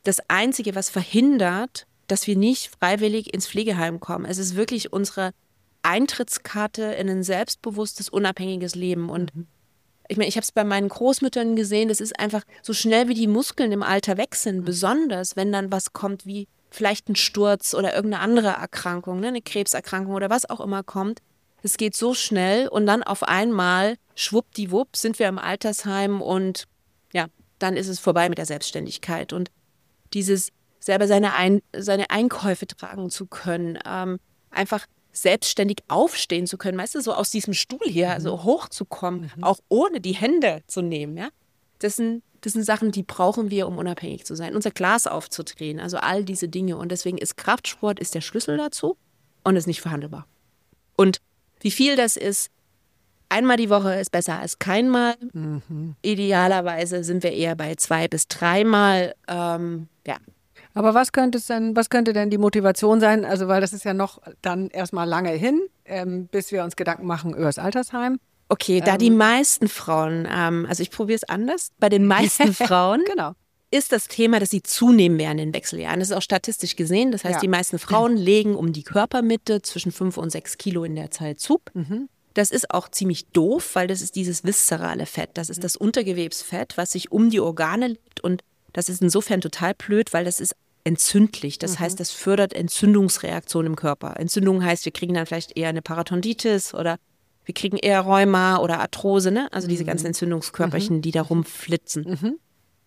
das Einzige, was verhindert, dass wir nicht freiwillig ins Pflegeheim kommen. Es ist wirklich unsere Eintrittskarte in ein selbstbewusstes, unabhängiges Leben. Und mhm. ich meine, ich habe es bei meinen Großmüttern gesehen, das ist einfach so schnell, wie die Muskeln im Alter weg sind, mhm. besonders wenn dann was kommt wie vielleicht ein Sturz oder irgendeine andere Erkrankung, ne, eine Krebserkrankung oder was auch immer kommt. Es geht so schnell und dann auf einmal, schwuppdiwupp, sind wir im Altersheim und ja, dann ist es vorbei mit der Selbstständigkeit. Und dieses selber seine, Ein- seine Einkäufe tragen zu können, ähm, einfach selbstständig aufstehen zu können, weißt du, so aus diesem Stuhl hier, also hochzukommen, mhm. auch ohne die Hände zu nehmen, ja. Das sind, das sind Sachen, die brauchen wir, um unabhängig zu sein. Unser Glas aufzudrehen, also all diese Dinge. Und deswegen ist Kraftsport ist der Schlüssel dazu und ist nicht verhandelbar. Und wie viel das ist, einmal die Woche ist besser als keinmal. Mhm. Idealerweise sind wir eher bei zwei bis dreimal, ähm, ja. Aber was könnte es denn, was könnte denn die Motivation sein? Also, weil das ist ja noch dann erstmal lange hin, ähm, bis wir uns Gedanken machen über das Altersheim. Okay, da ähm, die meisten Frauen, ähm, also ich probiere es anders, bei den meisten Frauen genau. ist das Thema, dass sie zunehmen während den Wechseljahren. Das ist auch statistisch gesehen. Das heißt, ja. die meisten Frauen legen um die Körpermitte zwischen fünf und sechs Kilo in der Zeit zu. Mhm. Das ist auch ziemlich doof, weil das ist dieses viszerale Fett. Das ist das Untergewebsfett, was sich um die Organe legt. Und das ist insofern total blöd, weil das ist entzündlich. Das mhm. heißt, das fördert Entzündungsreaktionen im Körper. Entzündung heißt, wir kriegen dann vielleicht eher eine Paratonditis oder wir kriegen eher Rheuma oder Arthrose, ne? Also diese ganzen Entzündungskörperchen, mhm. die da rumflitzen. Mhm.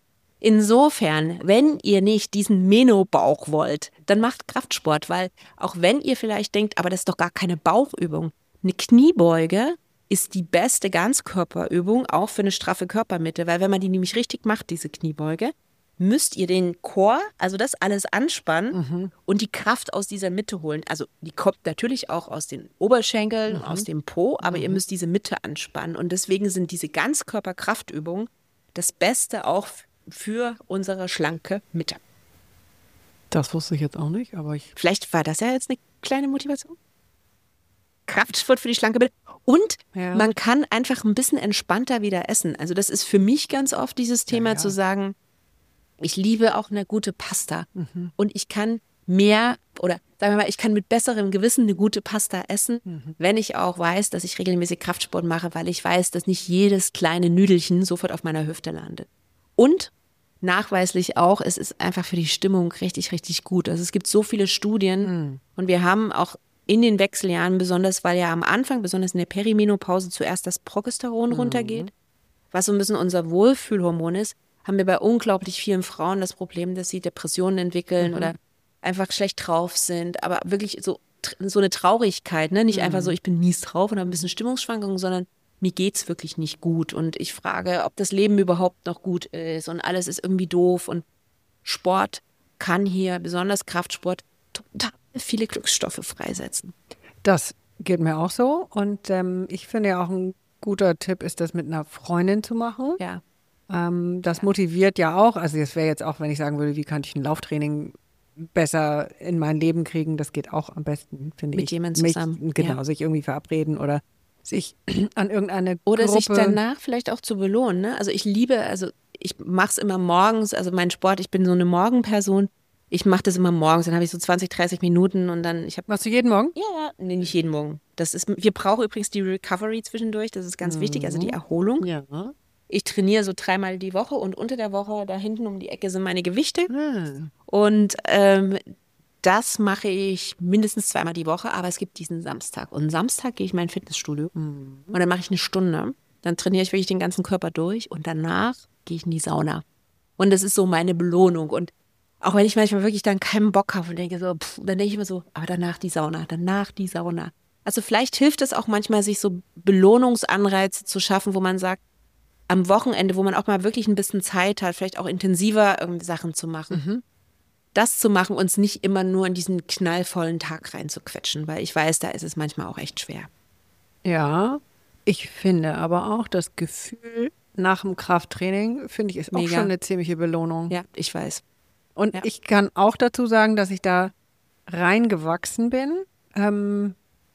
Insofern, wenn ihr nicht diesen Menobauch wollt, dann macht Kraftsport, weil auch wenn ihr vielleicht denkt, aber das ist doch gar keine Bauchübung. Eine Kniebeuge ist die beste Ganzkörperübung, auch für eine straffe Körpermitte, weil wenn man die nämlich richtig macht, diese Kniebeuge, müsst ihr den Core, also das alles anspannen mhm. und die Kraft aus dieser Mitte holen. Also die kommt natürlich auch aus den Oberschenkeln, mhm. aus dem Po, aber mhm. ihr müsst diese Mitte anspannen. Und deswegen sind diese Ganzkörperkraftübungen das Beste auch für unsere schlanke Mitte. Das wusste ich jetzt auch nicht, aber ich... Vielleicht war das ja jetzt eine kleine Motivation. Kraftsport für die schlanke Mitte. Und ja. man kann einfach ein bisschen entspannter wieder essen. Also das ist für mich ganz oft dieses Thema ja, ja. zu sagen, ich liebe auch eine gute Pasta. Mhm. Und ich kann mehr oder sagen wir mal, ich kann mit besserem Gewissen eine gute Pasta essen, mhm. wenn ich auch weiß, dass ich regelmäßig Kraftsport mache, weil ich weiß, dass nicht jedes kleine Nüdelchen sofort auf meiner Hüfte landet. Und nachweislich auch, es ist einfach für die Stimmung richtig, richtig gut. Also es gibt so viele Studien mhm. und wir haben auch in den Wechseljahren, besonders weil ja am Anfang, besonders in der Perimenopause, zuerst das Progesteron mhm. runtergeht, was so ein bisschen unser Wohlfühlhormon ist, haben wir bei unglaublich vielen Frauen das Problem, dass sie Depressionen entwickeln mhm. oder einfach schlecht drauf sind, aber wirklich so, so eine Traurigkeit, ne? Nicht mhm. einfach so, ich bin mies drauf und habe ein bisschen Stimmungsschwankungen, sondern mir geht's wirklich nicht gut und ich frage, ob das Leben überhaupt noch gut ist und alles ist irgendwie doof und Sport kann hier, besonders Kraftsport, total viele Glücksstoffe freisetzen. Das geht mir auch so und ähm, ich finde ja auch ein guter Tipp ist, das mit einer Freundin zu machen. Ja. Ähm, das ja. motiviert ja auch, also das wäre jetzt auch, wenn ich sagen würde, wie kann ich ein Lauftraining besser in mein Leben kriegen, das geht auch am besten, finde ich. Mit jemandem zusammen. Mich, genau, ja. sich irgendwie verabreden oder sich an irgendeine Oder Gruppe. sich danach vielleicht auch zu belohnen. Ne? Also ich liebe, also ich mache es immer morgens, also mein Sport, ich bin so eine Morgenperson. Ich mache das immer morgens, dann habe ich so zwanzig, dreißig Minuten und dann, ich habe... Machst du jeden Morgen? Ja, ja, nee, nicht jeden Morgen. Das ist, wir brauchen übrigens die Recovery zwischendurch, das ist ganz mhm. wichtig, also die Erholung. Ja. Ich trainiere so dreimal die Woche und unter der Woche, da hinten um die Ecke sind meine Gewichte. Mhm. Und ähm, das mache ich mindestens zweimal die Woche, aber es gibt diesen Samstag. Und Samstag gehe ich in mein Fitnessstudio mhm. und dann mache ich eine Stunde. Dann trainiere ich wirklich den ganzen Körper durch und danach gehe ich in die Sauna. Und das ist so meine Belohnung. Und auch wenn ich manchmal wirklich dann keinen Bock habe und denke so, pff, dann denke ich immer so, aber danach die Sauna, danach die Sauna. Also vielleicht hilft es auch manchmal, sich so Belohnungsanreize zu schaffen, wo man sagt, am Wochenende, wo man auch mal wirklich ein bisschen Zeit hat, vielleicht auch intensiver irgendwie Sachen zu machen. Mhm. Das zu machen, uns nicht immer nur in diesen knallvollen Tag reinzuquetschen, weil ich weiß, da ist es manchmal auch echt schwer. Ja, ich finde aber auch das Gefühl nach dem Krafttraining, finde ich, ist Mega. auch schon eine ziemliche Belohnung. Ja, ich weiß. Und ja. ich kann auch dazu sagen, dass ich da reingewachsen bin, ähm,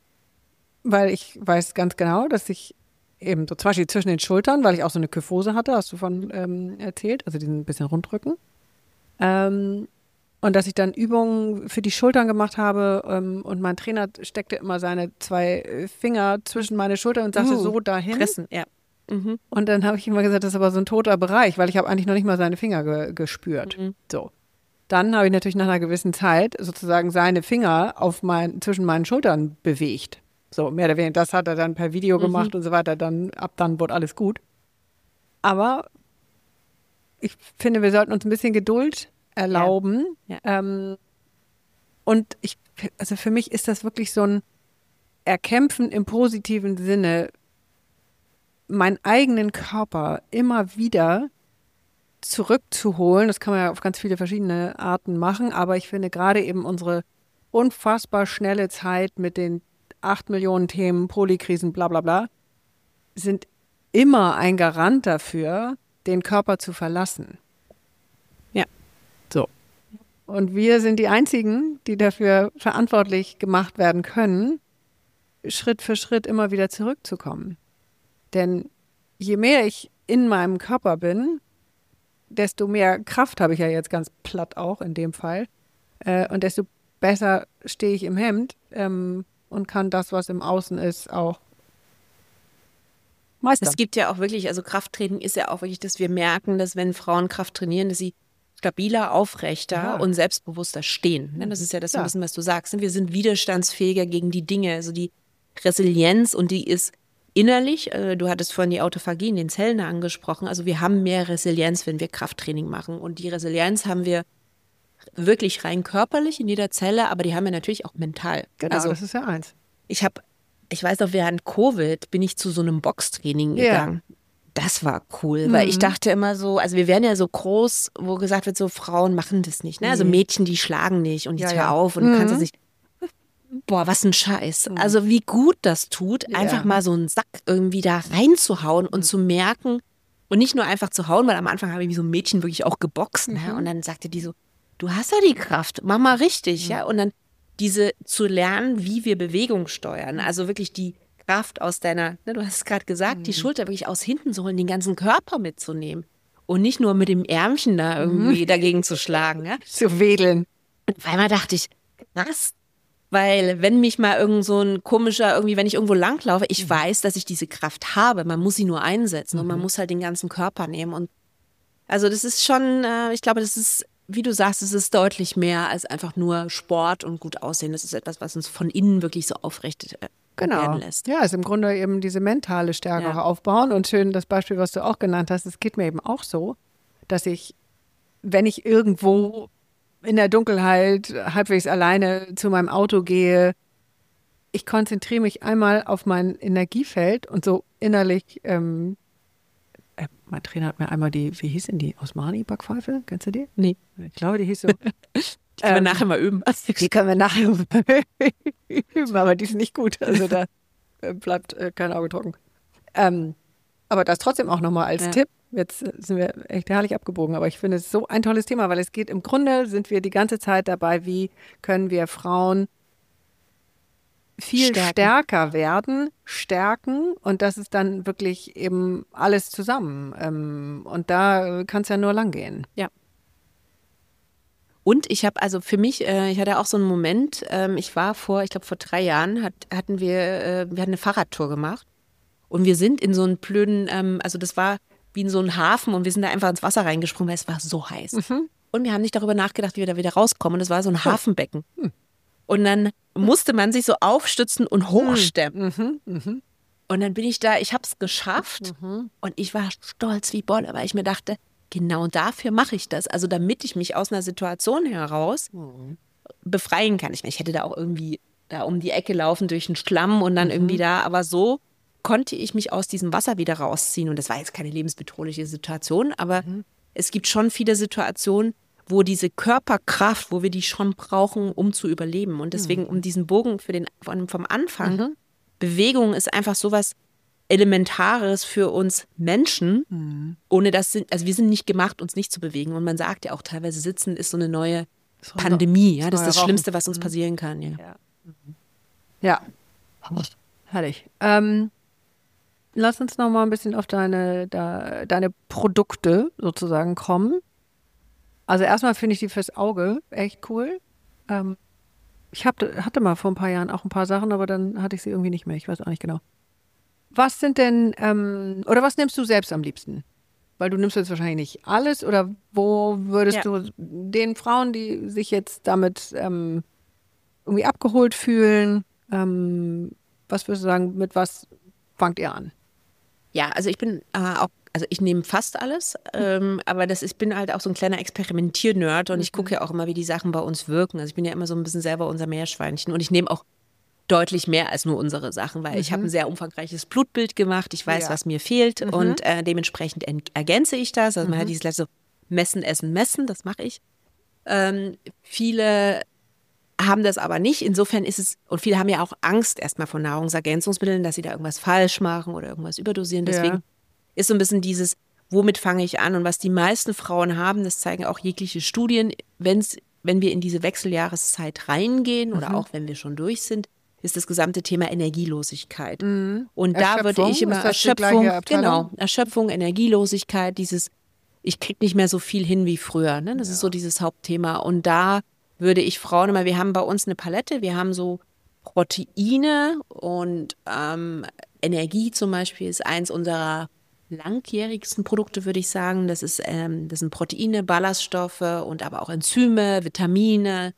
weil ich weiß ganz genau, dass ich eben so zum Beispiel zwischen den Schultern, weil ich auch so eine Kyphose hatte, hast du von ähm, erzählt, also diesen bisschen Rundrücken. Ähm, und dass ich dann Übungen für die Schultern gemacht habe ähm, und mein Trainer steckte immer seine zwei Finger zwischen meine Schultern und sagte Uh, so dahin. Pressen, ja. Mhm. Und dann habe ich immer gesagt, das ist aber so ein toter Bereich, weil ich habe eigentlich noch nicht mal seine Finger ge gespürt. Mhm. So. Dann habe ich natürlich nach einer gewissen Zeit sozusagen seine Finger auf mein, zwischen meinen Schultern bewegt. So, mehr oder weniger. Das hat er dann per Video gemacht Mhm. und so weiter. Dann, ab dann wurde alles gut. Aber ich finde, wir sollten uns ein bisschen Geduld erlauben. Ja. Ähm, und ich, also für mich ist das wirklich so ein Erkämpfen im positiven Sinne, meinen eigenen Körper immer wieder zurückzuholen. Das kann man ja auf ganz viele verschiedene Arten machen, aber ich finde gerade eben unsere unfassbar schnelle Zeit mit den acht Millionen Themen, Polykrisen, bla bla bla, sind immer ein Garant dafür, den Körper zu verlassen. Ja. So. Und wir sind die Einzigen, die dafür verantwortlich gemacht werden können, Schritt für Schritt immer wieder zurückzukommen. Denn je mehr ich in meinem Körper bin, desto mehr Kraft habe ich ja jetzt ganz platt auch in dem Fall. Äh, und desto besser stehe ich im Hemd ähm, und kann das, was im Außen ist, auch meistern. Es gibt ja auch wirklich, also Krafttraining ist ja auch wirklich, dass wir merken, dass wenn Frauen Kraft trainieren, dass sie stabiler, aufrechter Ja. und selbstbewusster stehen. Ne? Das ist ja das so ein Ja. bisschen, was du sagst. Ne? Wir sind widerstandsfähiger gegen die Dinge. Also die Resilienz, und die ist innerlich, äh, du hattest vorhin die Autophagie in den Zellen angesprochen, also wir haben mehr Resilienz, wenn wir Krafttraining machen. Und die Resilienz haben wir wirklich rein körperlich in jeder Zelle, aber die haben wir natürlich auch mental. Genau, also das ist ja eins. ich habe, ich weiß noch, während Covid bin ich zu so einem Boxtraining Ja. gegangen. Das war cool, weil ich dachte immer so, also wir werden ja so groß, wo gesagt wird, so Frauen machen das nicht. Ne? Also Nee. Mädchen, die schlagen nicht und jetzt Ja, hör ja. auf und du kannst Mhm. das nicht. Boah, was ein Scheiß. Also wie gut das tut, Ja. einfach mal so einen Sack irgendwie da reinzuhauen und zu merken und nicht nur einfach zu hauen, weil am Anfang habe ich wie so ein Mädchen wirklich auch geboxt. Ne? Und dann sagte die so, du hast ja die Kraft, mach mal richtig. Ja? Und dann diese zu lernen, wie wir Bewegung steuern, also wirklich die Kraft aus deiner, ne, du hast es gerade gesagt, die Schulter wirklich aus hinten so holen, den ganzen Körper mitzunehmen und nicht nur mit dem Ärmchen da irgendwie dagegen zu schlagen. Ja? Zu wedeln. Und auf einmal dachte ich, krass, weil wenn mich mal irgend so ein komischer, irgendwie, wenn ich irgendwo langlaufe, ich weiß, dass ich diese Kraft habe. Man muss sie nur einsetzen und man muss halt den ganzen Körper nehmen. Und also das ist schon, äh, ich glaube, das ist, wie du sagst, es ist deutlich mehr als einfach nur Sport und gut aussehen. Das ist etwas, was uns von innen wirklich so aufrecht äh, Genau. werden lässt. Ja, ist im Grunde eben diese mentale Stärke Ja. auch aufbauen. Und schön das Beispiel, was du auch genannt hast, es geht mir eben auch so, dass ich, wenn ich irgendwo in der Dunkelheit halbwegs alleine zu meinem Auto gehe, ich konzentriere mich einmal auf mein Energiefeld und so innerlich, ähm, äh, mein Trainer hat mir einmal die, wie hieß denn die, Osmani-Backpfeife, kennst du die? Nee, Ich glaube, die hieß so. die können wir Ähm, nachher mal üben. Die können wir nachher üben, aber die ist nicht gut. Also da äh, bleibt äh, kein Auge trocken. Ähm, aber das trotzdem auch nochmal als Ja. Tipp. Jetzt äh, sind wir echt herrlich abgebogen, aber ich finde es so ein tolles Thema, weil es geht im Grunde, sind wir die ganze Zeit dabei, wie können wir Frauen viel Stärken. stärker werden, stärken, und das ist dann wirklich eben alles zusammen. Ähm, und da kann es ja nur lang gehen. Und ich habe also für mich, äh, ich hatte auch so einen Moment, ähm, ich war vor, ich glaube vor drei Jahren, hat, hatten wir, äh, wir hatten eine Fahrradtour gemacht und wir sind in so einen blöden, ähm, also das war wie in so einen Hafen und wir sind da einfach ins Wasser reingesprungen, weil es war so heiß. Und wir haben nicht darüber nachgedacht, wie wir da wieder rauskommen. Und es war so ein Hafenbecken. Und dann musste man sich so aufstützen und hochstemmen. Und dann bin ich da, ich habe es geschafft und ich war stolz wie Bolle, weil ich mir dachte, genau dafür mache ich das. Also damit ich mich aus einer Situation heraus befreien kann. Ich meine, ich hätte da auch irgendwie da um die Ecke laufen durch den Schlamm und dann irgendwie da, aber so konnte ich mich aus diesem Wasser wieder rausziehen. Und das war jetzt keine lebensbedrohliche Situation, aber es gibt schon viele Situationen, wo diese Körperkraft, wo wir die schon brauchen, um zu überleben. Und deswegen, um diesen Bogen für den, von- vom Anfang, Bewegung ist einfach sowas Elementares für uns Menschen. Ohne das sind, also wir sind nicht gemacht, uns nicht zu bewegen. Und man sagt ja auch teilweise, Sitzen ist so eine neue Pandemie. Ja, das ist das neue Schlimmste, was uns passieren kann. Ja. Ja. Herrlich. Ähm, lass uns noch mal ein bisschen auf deine, da, deine Produkte sozusagen kommen. Also erstmal finde ich die fürs Auge echt cool. Ähm, ich hab, hatte mal vor ein paar Jahren auch ein paar Sachen, aber dann hatte ich sie irgendwie nicht mehr. Ich weiß auch nicht genau. Was sind denn, ähm, oder was nimmst du selbst am liebsten? Weil du nimmst jetzt wahrscheinlich nicht alles, oder wo würdest Ja. du den Frauen, die sich jetzt damit ähm, irgendwie abgeholt fühlen, ähm, was würdest du sagen, mit was fangt ihr an? Ja, also ich bin äh, auch, also ich nehme fast alles, ähm, aber das, ich bin halt auch so ein kleiner Experimentier-Nerd und ich gucke ja auch immer, wie die Sachen bei uns wirken. Also ich bin ja immer so ein bisschen selber unser Meerschweinchen und ich nehme auch deutlich mehr als nur unsere Sachen, weil ich habe ein sehr umfangreiches Blutbild gemacht, ich weiß, Ja. was mir fehlt Mhm. und äh, dementsprechend en- ergänze ich das. Also man hat dieses letzte so Messen, Essen, Messen, das mache ich. Ähm, viele haben das aber nicht. Insofern ist es, und viele haben ja auch Angst erstmal vor Nahrungsergänzungsmitteln, dass sie da irgendwas falsch machen oder irgendwas überdosieren. Deswegen Ja. ist so ein bisschen dieses, womit fange ich an? Und was die meisten Frauen haben, das zeigen auch jegliche Studien, wenn's, wenn wir in diese Wechseljahreszeit reingehen oder auch wenn wir schon durch sind, ist das gesamte Thema Energielosigkeit. Und da würde Erschöpfung? ich immer Ist das die Erschöpfung, gleiche Abteilung? genau, Erschöpfung, Energielosigkeit, dieses, ich krieg nicht mehr so viel hin wie früher. Ne? Das ist so dieses Hauptthema. Und da würde ich Frauen immer, wir haben bei uns eine Palette, wir haben so Proteine und ähm, Energie zum Beispiel ist eins unserer langjährigsten Produkte, würde ich sagen. Das ist, ähm, das sind Proteine, Ballaststoffe und aber auch Enzyme, Vitamine,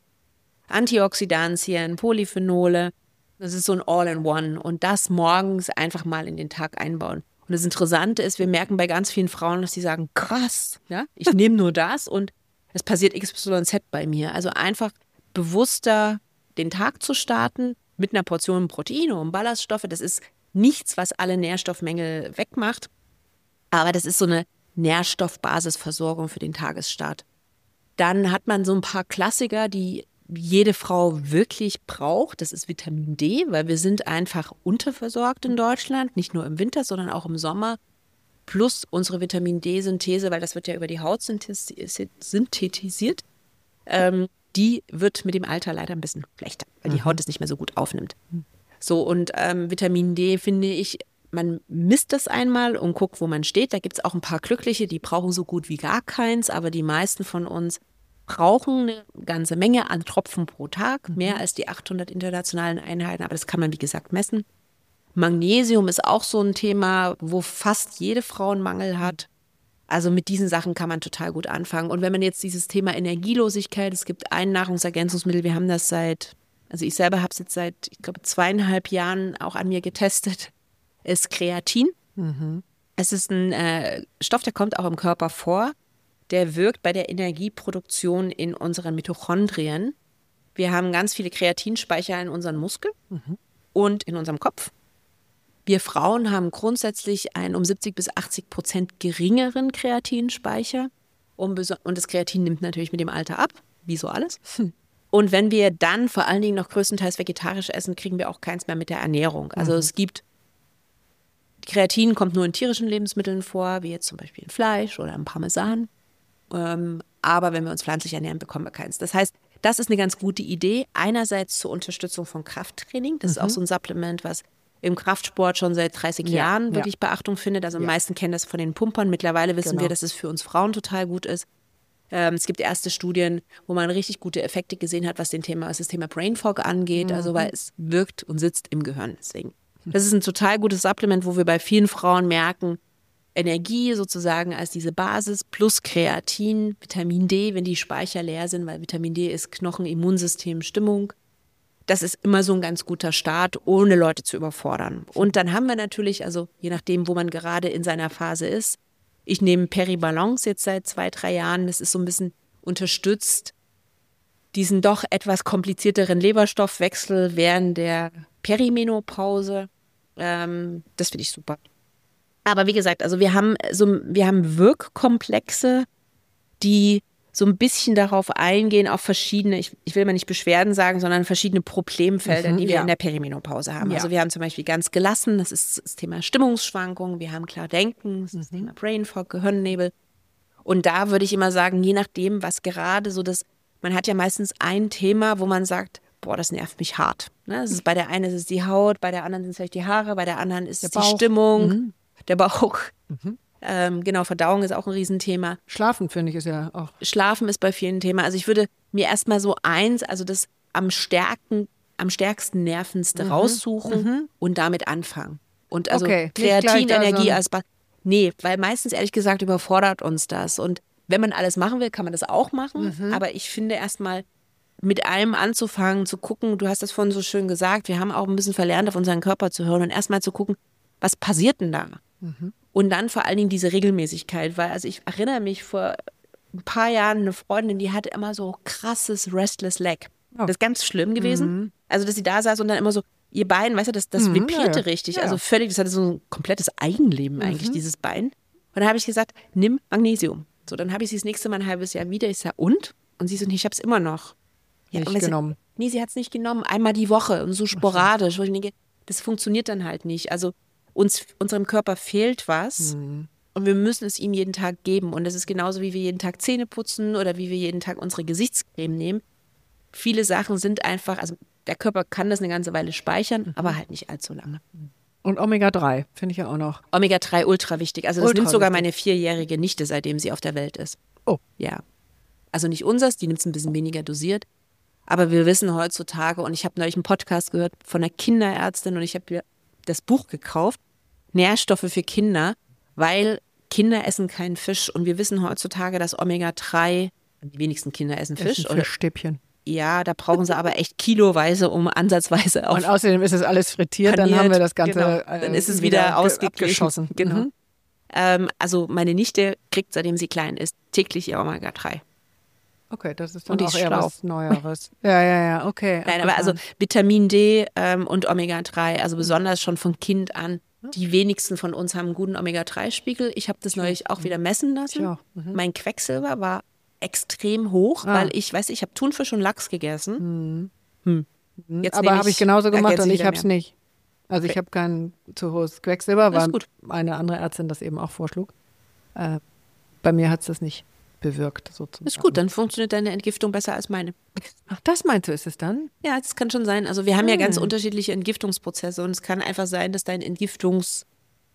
Antioxidantien, Polyphenole. Das ist so ein All-in-One. Und das morgens einfach mal in den Tag einbauen. Und das Interessante ist, wir merken bei ganz vielen Frauen, dass sie sagen, krass, ja, ich nehme nur das und es passiert X Y Z bei mir. Also einfach bewusster den Tag zu starten mit einer Portion Proteine und Ballaststoffe. Das ist nichts, was alle Nährstoffmängel wegmacht. Aber das ist so eine Nährstoffbasisversorgung für den Tagesstart. Dann hat man so ein paar Klassiker, die jede Frau wirklich braucht. Das ist Vitamin D, weil wir sind einfach unterversorgt in Deutschland, nicht nur im Winter, sondern auch im Sommer. Plus unsere Vitamin D-Synthese, weil das wird ja über die Haut synthetisiert, ähm, die wird mit dem Alter leider ein bisschen schlechter, weil die Haut es nicht mehr so gut aufnimmt. So, und ähm, Vitamin D finde ich, man misst das einmal und guckt, wo man steht. Da gibt es auch ein paar Glückliche, die brauchen so gut wie gar keins, aber die meisten von uns brauchen eine ganze Menge an Tropfen pro Tag, mehr als die achthundert internationalen Einheiten, aber das kann man, wie gesagt, messen. Magnesium ist auch so ein Thema, wo fast jede Frau einen Mangel hat. Also mit diesen Sachen kann man total gut anfangen. Und wenn man jetzt dieses Thema Energielosigkeit, es gibt ein Nahrungsergänzungsmittel, wir haben das seit, also ich selber habe es jetzt seit, ich glaube, zweieinhalb Jahren auch an mir getestet, ist Kreatin. Mhm. Es ist ein äh, Stoff, der kommt auch im Körper vor. Der wirkt bei der Energieproduktion in unseren Mitochondrien. Wir haben ganz viele Kreatinspeicher in unseren Muskeln mhm. und in unserem Kopf. Wir Frauen haben grundsätzlich einen um siebzig bis achtzig Prozent geringeren Kreatinspeicher. Und das Kreatin nimmt natürlich mit dem Alter ab, wie so alles. Hm. Und wenn wir dann vor allen Dingen noch größtenteils vegetarisch essen, kriegen wir auch keins mehr mit der Ernährung. Also mhm. es gibt, Kreatin kommt nur in tierischen Lebensmitteln vor, wie jetzt zum Beispiel in Fleisch oder im Parmesan. Ähm, aber wenn wir uns pflanzlich ernähren, bekommen wir keins. Das heißt, das ist eine ganz gute Idee. Einerseits zur Unterstützung von Krafttraining. Das mhm. ist auch so ein Supplement, was im Kraftsport schon seit dreißig ja, Jahren wirklich ja. Beachtung findet. Also ja. am meisten kennen das von den Pumpern. Mittlerweile wissen genau. wir, dass es für uns Frauen total gut ist. Ähm, es gibt erste Studien, wo man richtig gute Effekte gesehen hat, was, den Thema, was das Thema Brain Fog angeht. Mhm. Also weil es wirkt und sitzt im Gehirn. Deswegen. Das ist ein total gutes Supplement, wo wir bei vielen Frauen merken, Energie sozusagen als diese Basis plus Kreatin, Vitamin D, wenn die Speicher leer sind, weil Vitamin D ist Knochen, Immunsystem, Stimmung. Das ist immer so ein ganz guter Start, ohne Leute zu überfordern. Und dann haben wir natürlich, also je nachdem, wo man gerade in seiner Phase ist, ich nehme Peribalance jetzt seit zwei, drei Jahren. Das ist so ein bisschen unterstützt diesen doch etwas komplizierteren Leberstoffwechsel während der Perimenopause. Ähm, das finde ich super. Aber wie gesagt, also wir haben so, wir haben Wirkkomplexe, die so ein bisschen darauf eingehen, auf verschiedene, ich, ich will mal nicht Beschwerden sagen, sondern verschiedene Problemfelder, mhm, die wir ja. in der Perimenopause haben. Ja. Also wir haben zum Beispiel ganz gelassen, das ist das Thema Stimmungsschwankungen, wir haben klar Denken, das ist das mhm. Thema Brain Fog, Gehirnnebel. Und da würde ich immer sagen, je nachdem, was gerade so das, man hat ja meistens ein Thema, wo man sagt, boah, das nervt mich hart. Ne? Das ist, bei der einen ist es die Haut, bei der anderen sind es vielleicht die Haare, bei der anderen ist es die Stimmung, mhm. der Bauch. Mhm. Ähm, genau, Verdauung ist auch ein Riesenthema. Schlafen, finde ich, ist ja auch. Schlafen ist bei vielen Thema. Also ich würde mir erstmal so eins, also das am stärken, am stärksten nervendste Mhm. raussuchen Mhm. und damit anfangen. Und also Okay, nicht gleich Kreatin, da so Energie ein- als ba Nee, weil meistens ehrlich gesagt überfordert uns das. Und wenn man alles machen will, kann man das auch machen. Mhm. Aber ich finde erstmal mit allem anzufangen, zu gucken, du hast das vorhin so schön gesagt, wir haben auch ein bisschen verlernt, auf unseren Körper zu hören und erstmal zu gucken, was passiert denn da? Mhm. Und dann vor allen Dingen diese Regelmäßigkeit, weil also ich erinnere mich vor ein paar Jahren eine Freundin, die hatte immer so krasses Restless Leg. Oh. Das ist ganz schlimm gewesen. Also, dass sie da saß und dann immer so, ihr Bein, weißt du, das, das Mhm, vibrierte ja, ja. richtig. Ja, Also ja. völlig, das hatte so ein komplettes Eigenleben eigentlich, Mhm. dieses Bein. Und dann habe ich gesagt, nimm Magnesium. So, dann habe ich sie das nächste Mal ein halbes Jahr wieder. Ich sage, und? Und sie so, nee, ich habe es immer noch. Ja, Nicht und weißt du, genommen. Nee, sie hat es nicht genommen. Einmal die Woche und so sporadisch. Wo ich denke, das funktioniert dann halt nicht. Also uns, unserem Körper fehlt was. Mhm. Und wir müssen es ihm jeden Tag geben. Und das ist genauso, wie wir jeden Tag Zähne putzen oder wie wir jeden Tag unsere Gesichtscreme nehmen. Viele Sachen sind einfach, also der Körper kann das eine ganze Weile speichern, aber halt nicht allzu lange. Und Omega drei finde ich ja auch noch. Omega drei ultra wichtig. Also das Ultra nimmt sogar wichtig. meine vierjährige Nichte, seitdem sie auf der Welt ist. Oh. Ja. Also nicht unseres, die nimmt es ein bisschen weniger dosiert. Aber wir wissen heutzutage, und ich habe neulich einen Podcast gehört von einer Kinderärztin und ich habe mir das Buch gekauft, Nährstoffe für Kinder, weil Kinder essen keinen Fisch und wir wissen heutzutage, dass Omega drei, die wenigsten Kinder essen Fisch. Essen Oder, Fischstäbchen. ja, da brauchen sie aber echt kiloweise, um ansatzweise auf Und außerdem ist es alles frittiert, dann paniert. haben wir das Ganze Genau. äh, Dann ist es wieder, ge- ausgeglichen. abgeschossen. Genau. Mhm. Ähm, also meine Nichte kriegt, seitdem sie klein ist, täglich ihr Omega drei. Okay, das ist dann Und die auch ist eher schlau. was Neueres. Ja, ja, ja, okay. Nein, aber also abgefahren. Vitamin D ähm, und Omega drei, also besonders schon von Kind an. Die wenigsten von uns haben einen guten Omega drei Spiegel. Ich habe das neulich auch wieder messen lassen. Ich auch. Mhm. Mein Quecksilber war extrem hoch, Ah. weil ich, weiß ich habe Thunfisch und Lachs gegessen. Hm. Jetzt Aber nehme habe ich genauso gemacht ergänze und ich wieder habe es mehr. nicht. Also ich habe kein zu hohes Quecksilber, Das ist weil gut. eine andere Ärztin das eben auch vorschlug. Äh, bei mir hat es das nicht bewirkt, sozusagen. Ist gut, dann funktioniert deine Entgiftung besser als meine. Ach, das meinst du, ist es dann? Ja, das kann schon sein. Also wir haben ja ganz Hm. unterschiedliche Entgiftungsprozesse und es kann einfach sein, dass dein Entgiftungsgen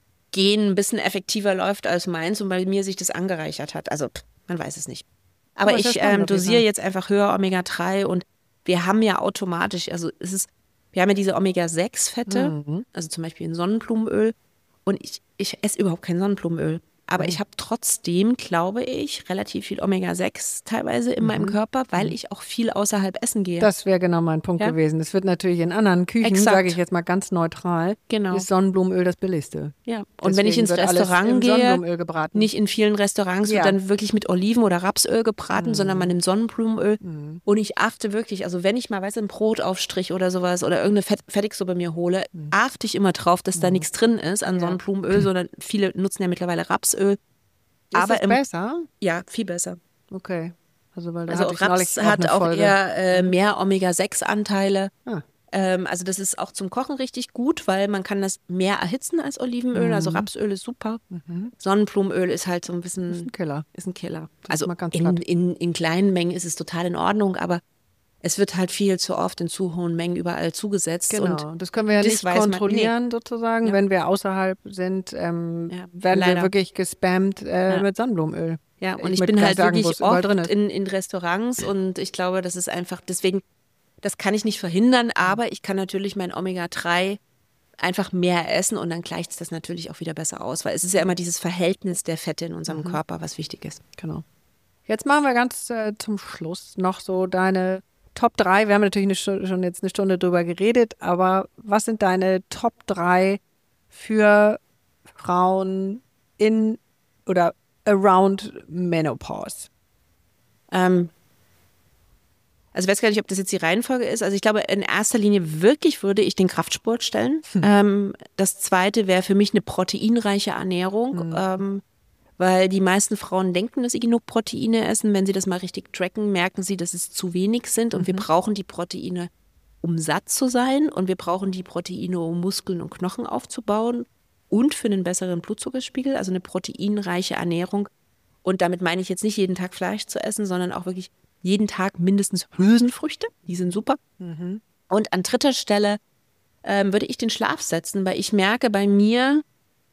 ein bisschen effektiver läuft als meins und bei mir sich das angereichert hat. Also pff, man weiß es nicht. Aber Aber ist ja ich spannend ähm, auf jeden dosiere Fall. jetzt einfach höher Omega drei und wir haben ja automatisch, also es ist, wir haben ja diese Omega sechs Fette, Mhm. also zum Beispiel in Sonnenblumenöl und ich, ich esse überhaupt kein Sonnenblumenöl. Aber ich habe trotzdem, glaube ich, relativ viel Omega sechs teilweise in meinem Körper, weil ich auch viel außerhalb essen gehe. Das wäre genau mein Punkt Ja. gewesen. Es wird natürlich in anderen Küchen, Exakt. sage ich jetzt mal ganz neutral, Genau. ist Sonnenblumenöl das billigste. Ja. Und wenn ich Deswegen ins wird alles Restaurant im gehe, Sonnenblumenöl gebraten. nicht in vielen Restaurants Ja. wird dann wirklich mit Oliven- oder Rapsöl gebraten, sondern man nimmt Sonnenblumenöl. Und ich achte wirklich, also wenn ich mal, weiß, einen Brotaufstrich oder sowas oder irgendeine Fett Fertigsuppe mir hole, achte ich immer drauf, dass da nichts drin ist an Sonnenblumenöl, sondern viele nutzen ja mittlerweile Rapsöl. Ist Aber es im, besser? ja, viel besser. Okay. Also, weil da Also hatte ich Raps neulich auch hat eine auch Folge. eher äh, mehr Omega sechs Anteile. Ah. Ähm, also das ist auch zum Kochen richtig gut, weil man kann das mehr erhitzen als Olivenöl. Also Rapsöl ist super. Sonnenblumenöl ist halt so ein bisschen, Das ist ein Killer. ist ein Killer. ist Also mal ganz in, platt. in, in kleinen Mengen ist es total in Ordnung, aber es wird halt viel zu oft in zu hohen Mengen überall zugesetzt. Genau, Und das können wir ja das nicht weiß man- kontrollieren sozusagen, Ja. wenn wir außerhalb sind, ähm, Ja, werden leider. wir wirklich gespammt äh, Ja. mit Sonnenblumenöl. ja, und Ich ich, möchte bin gar halt sagen, wo wirklich es überall oft drin ist. in, in Restaurants und ich glaube, das ist einfach, deswegen, das kann ich nicht verhindern, aber ich kann natürlich mein Omega drei einfach mehr essen und dann gleicht es das natürlich auch wieder besser aus, weil es ist ja immer dieses Verhältnis der Fette in unserem Körper, was wichtig ist. Genau. Jetzt machen wir ganz äh, zum Schluss noch so deine Top drei. Wir haben natürlich eine, Stu- schon jetzt eine Stunde drüber geredet, aber was sind deine Top drei für Frauen in oder around Menopause? Ähm, also ich weiß gar nicht, ob das jetzt die Reihenfolge ist. Also ich glaube, in erster Linie wirklich würde ich den Kraftsport stellen. Ähm, das zweite wäre für mich eine proteinreiche Ernährung, ähm, weil die meisten Frauen denken, dass sie genug Proteine essen. Wenn sie das mal richtig tracken, merken sie, dass es zu wenig sind und wir brauchen die Proteine, um satt zu sein und wir brauchen die Proteine, um Muskeln und Knochen aufzubauen und für einen besseren Blutzuckerspiegel, also eine proteinreiche Ernährung. Und damit meine ich jetzt nicht jeden Tag Fleisch zu essen, sondern auch wirklich jeden Tag mindestens Hülsenfrüchte. Die sind super. Und an dritter Stelle ähm, würde ich den Schlaf setzen, weil ich merke bei mir,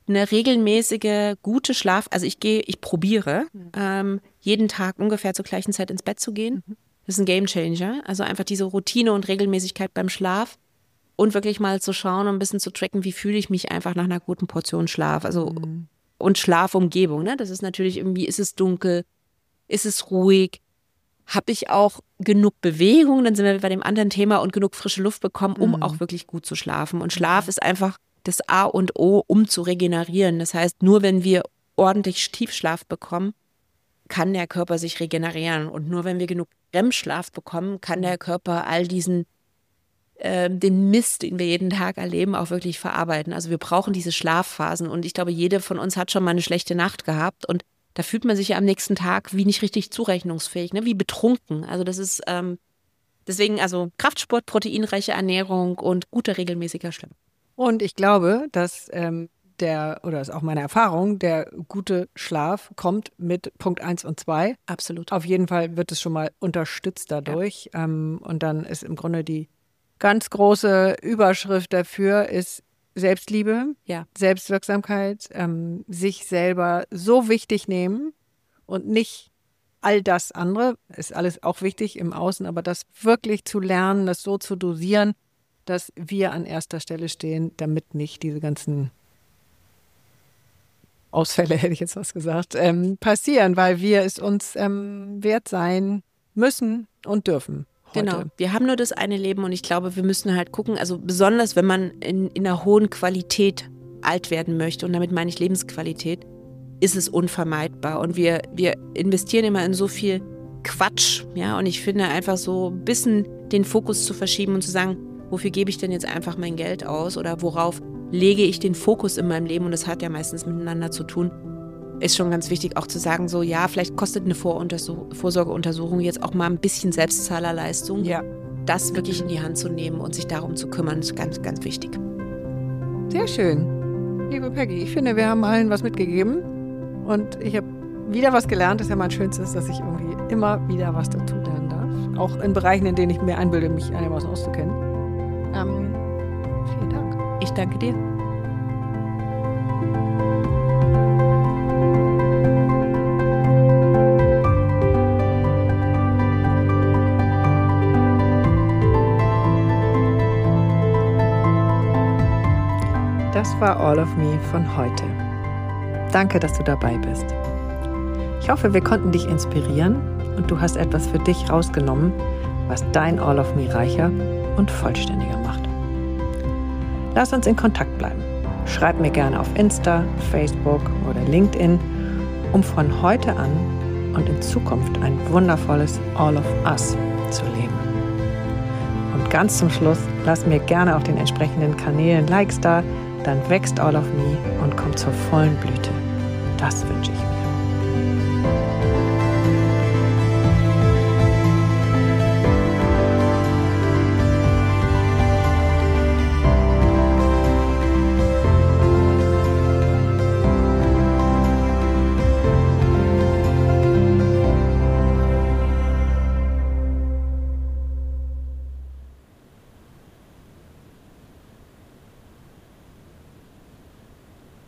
eine regelmäßige, gute Schlaf, also ich gehe, ich probiere, mhm. ähm, jeden Tag ungefähr zur gleichen Zeit ins Bett zu gehen. Mhm. Das ist ein Gamechanger. Also einfach diese Routine und Regelmäßigkeit beim Schlaf und wirklich mal zu schauen und ein bisschen zu tracken, wie fühle ich mich einfach nach einer guten Portion Schlaf. Also mhm. und Schlafumgebung, ne? Das ist natürlich irgendwie, ist es dunkel, ist es ruhig, habe ich auch genug Bewegung, dann sind wir bei dem anderen Thema und genug frische Luft bekommen, um mhm. auch wirklich gut zu schlafen. Und Schlaf mhm. ist einfach das A und O, um zu regenerieren. Das heißt, nur wenn wir ordentlich Tiefschlaf bekommen, kann der Körper sich regenerieren. Und nur wenn wir genug R E M-Schlaf bekommen, kann der Körper all diesen, äh, den Mist, den wir jeden Tag erleben, auch wirklich verarbeiten. Also wir brauchen diese Schlafphasen. Und ich glaube, jede von uns hat schon mal eine schlechte Nacht gehabt. Und da fühlt man sich ja am nächsten Tag wie nicht richtig zurechnungsfähig, ne? Wie betrunken. Also das ist ähm, deswegen also Kraftsport, proteinreiche Ernährung und guter regelmäßiger Schlaf. Und ich glaube, dass ähm, der, oder ist auch meine Erfahrung, der gute Schlaf kommt mit Punkt eins und zwei. Absolut. Auf jeden Fall wird es schon mal unterstützt dadurch. Ja. Ähm, und dann ist im Grunde die ganz große Überschrift dafür ist Selbstliebe, ja. Selbstwirksamkeit, ähm, sich selber so wichtig nehmen und nicht all das andere, ist alles auch wichtig im Außen, aber das wirklich zu lernen, das so zu dosieren, dass wir an erster Stelle stehen, damit nicht diese ganzen Ausfälle, hätte ich jetzt was gesagt, ähm, passieren, weil wir es uns ähm, wert sein müssen und dürfen. Heute. Genau, wir haben nur das eine Leben und ich glaube, wir müssen halt gucken, also besonders wenn man in, in einer hohen Qualität alt werden möchte, und damit meine ich Lebensqualität, ist es unvermeidbar. Und wir, wir investieren immer in so viel Quatsch, ja, und ich finde einfach so ein bisschen den Fokus zu verschieben und zu sagen, wofür gebe ich denn jetzt einfach mein Geld aus oder worauf lege ich den Fokus in meinem Leben, und das hat ja meistens miteinander zu tun, ist schon ganz wichtig auch zu sagen, so ja, vielleicht kostet eine Voruntersuch- Vorsorgeuntersuchung jetzt auch mal ein bisschen Selbstzahlerleistung. Ja. Das wirklich in die Hand zu nehmen und sich darum zu kümmern, ist ganz, ganz wichtig. Sehr schön. Liebe Peggy, ich finde, wir haben allen was mitgegeben und ich habe wieder was gelernt. Das ist ja mein Schönstes, dass ich irgendwie immer wieder was dazu lernen darf. Auch in Bereichen, in denen ich mir einbilde, mich einigermaßen auszukennen. Ähm, vielen Dank. Ich danke dir. Das war All of Me von heute. Danke, dass du dabei bist. Ich hoffe, wir konnten dich inspirieren und du hast etwas für dich rausgenommen, was dein All of Me reicher und vollständiger macht. Lass uns in Kontakt bleiben. Schreib mir gerne auf Insta, Facebook oder LinkedIn, um von heute an und in Zukunft ein wundervolles All of Us zu leben. Und ganz zum Schluss, lass mir gerne auf den entsprechenden Kanälen Likes da, dann wächst All of Me und kommt zur vollen Blüte. Das wünsche ich mir.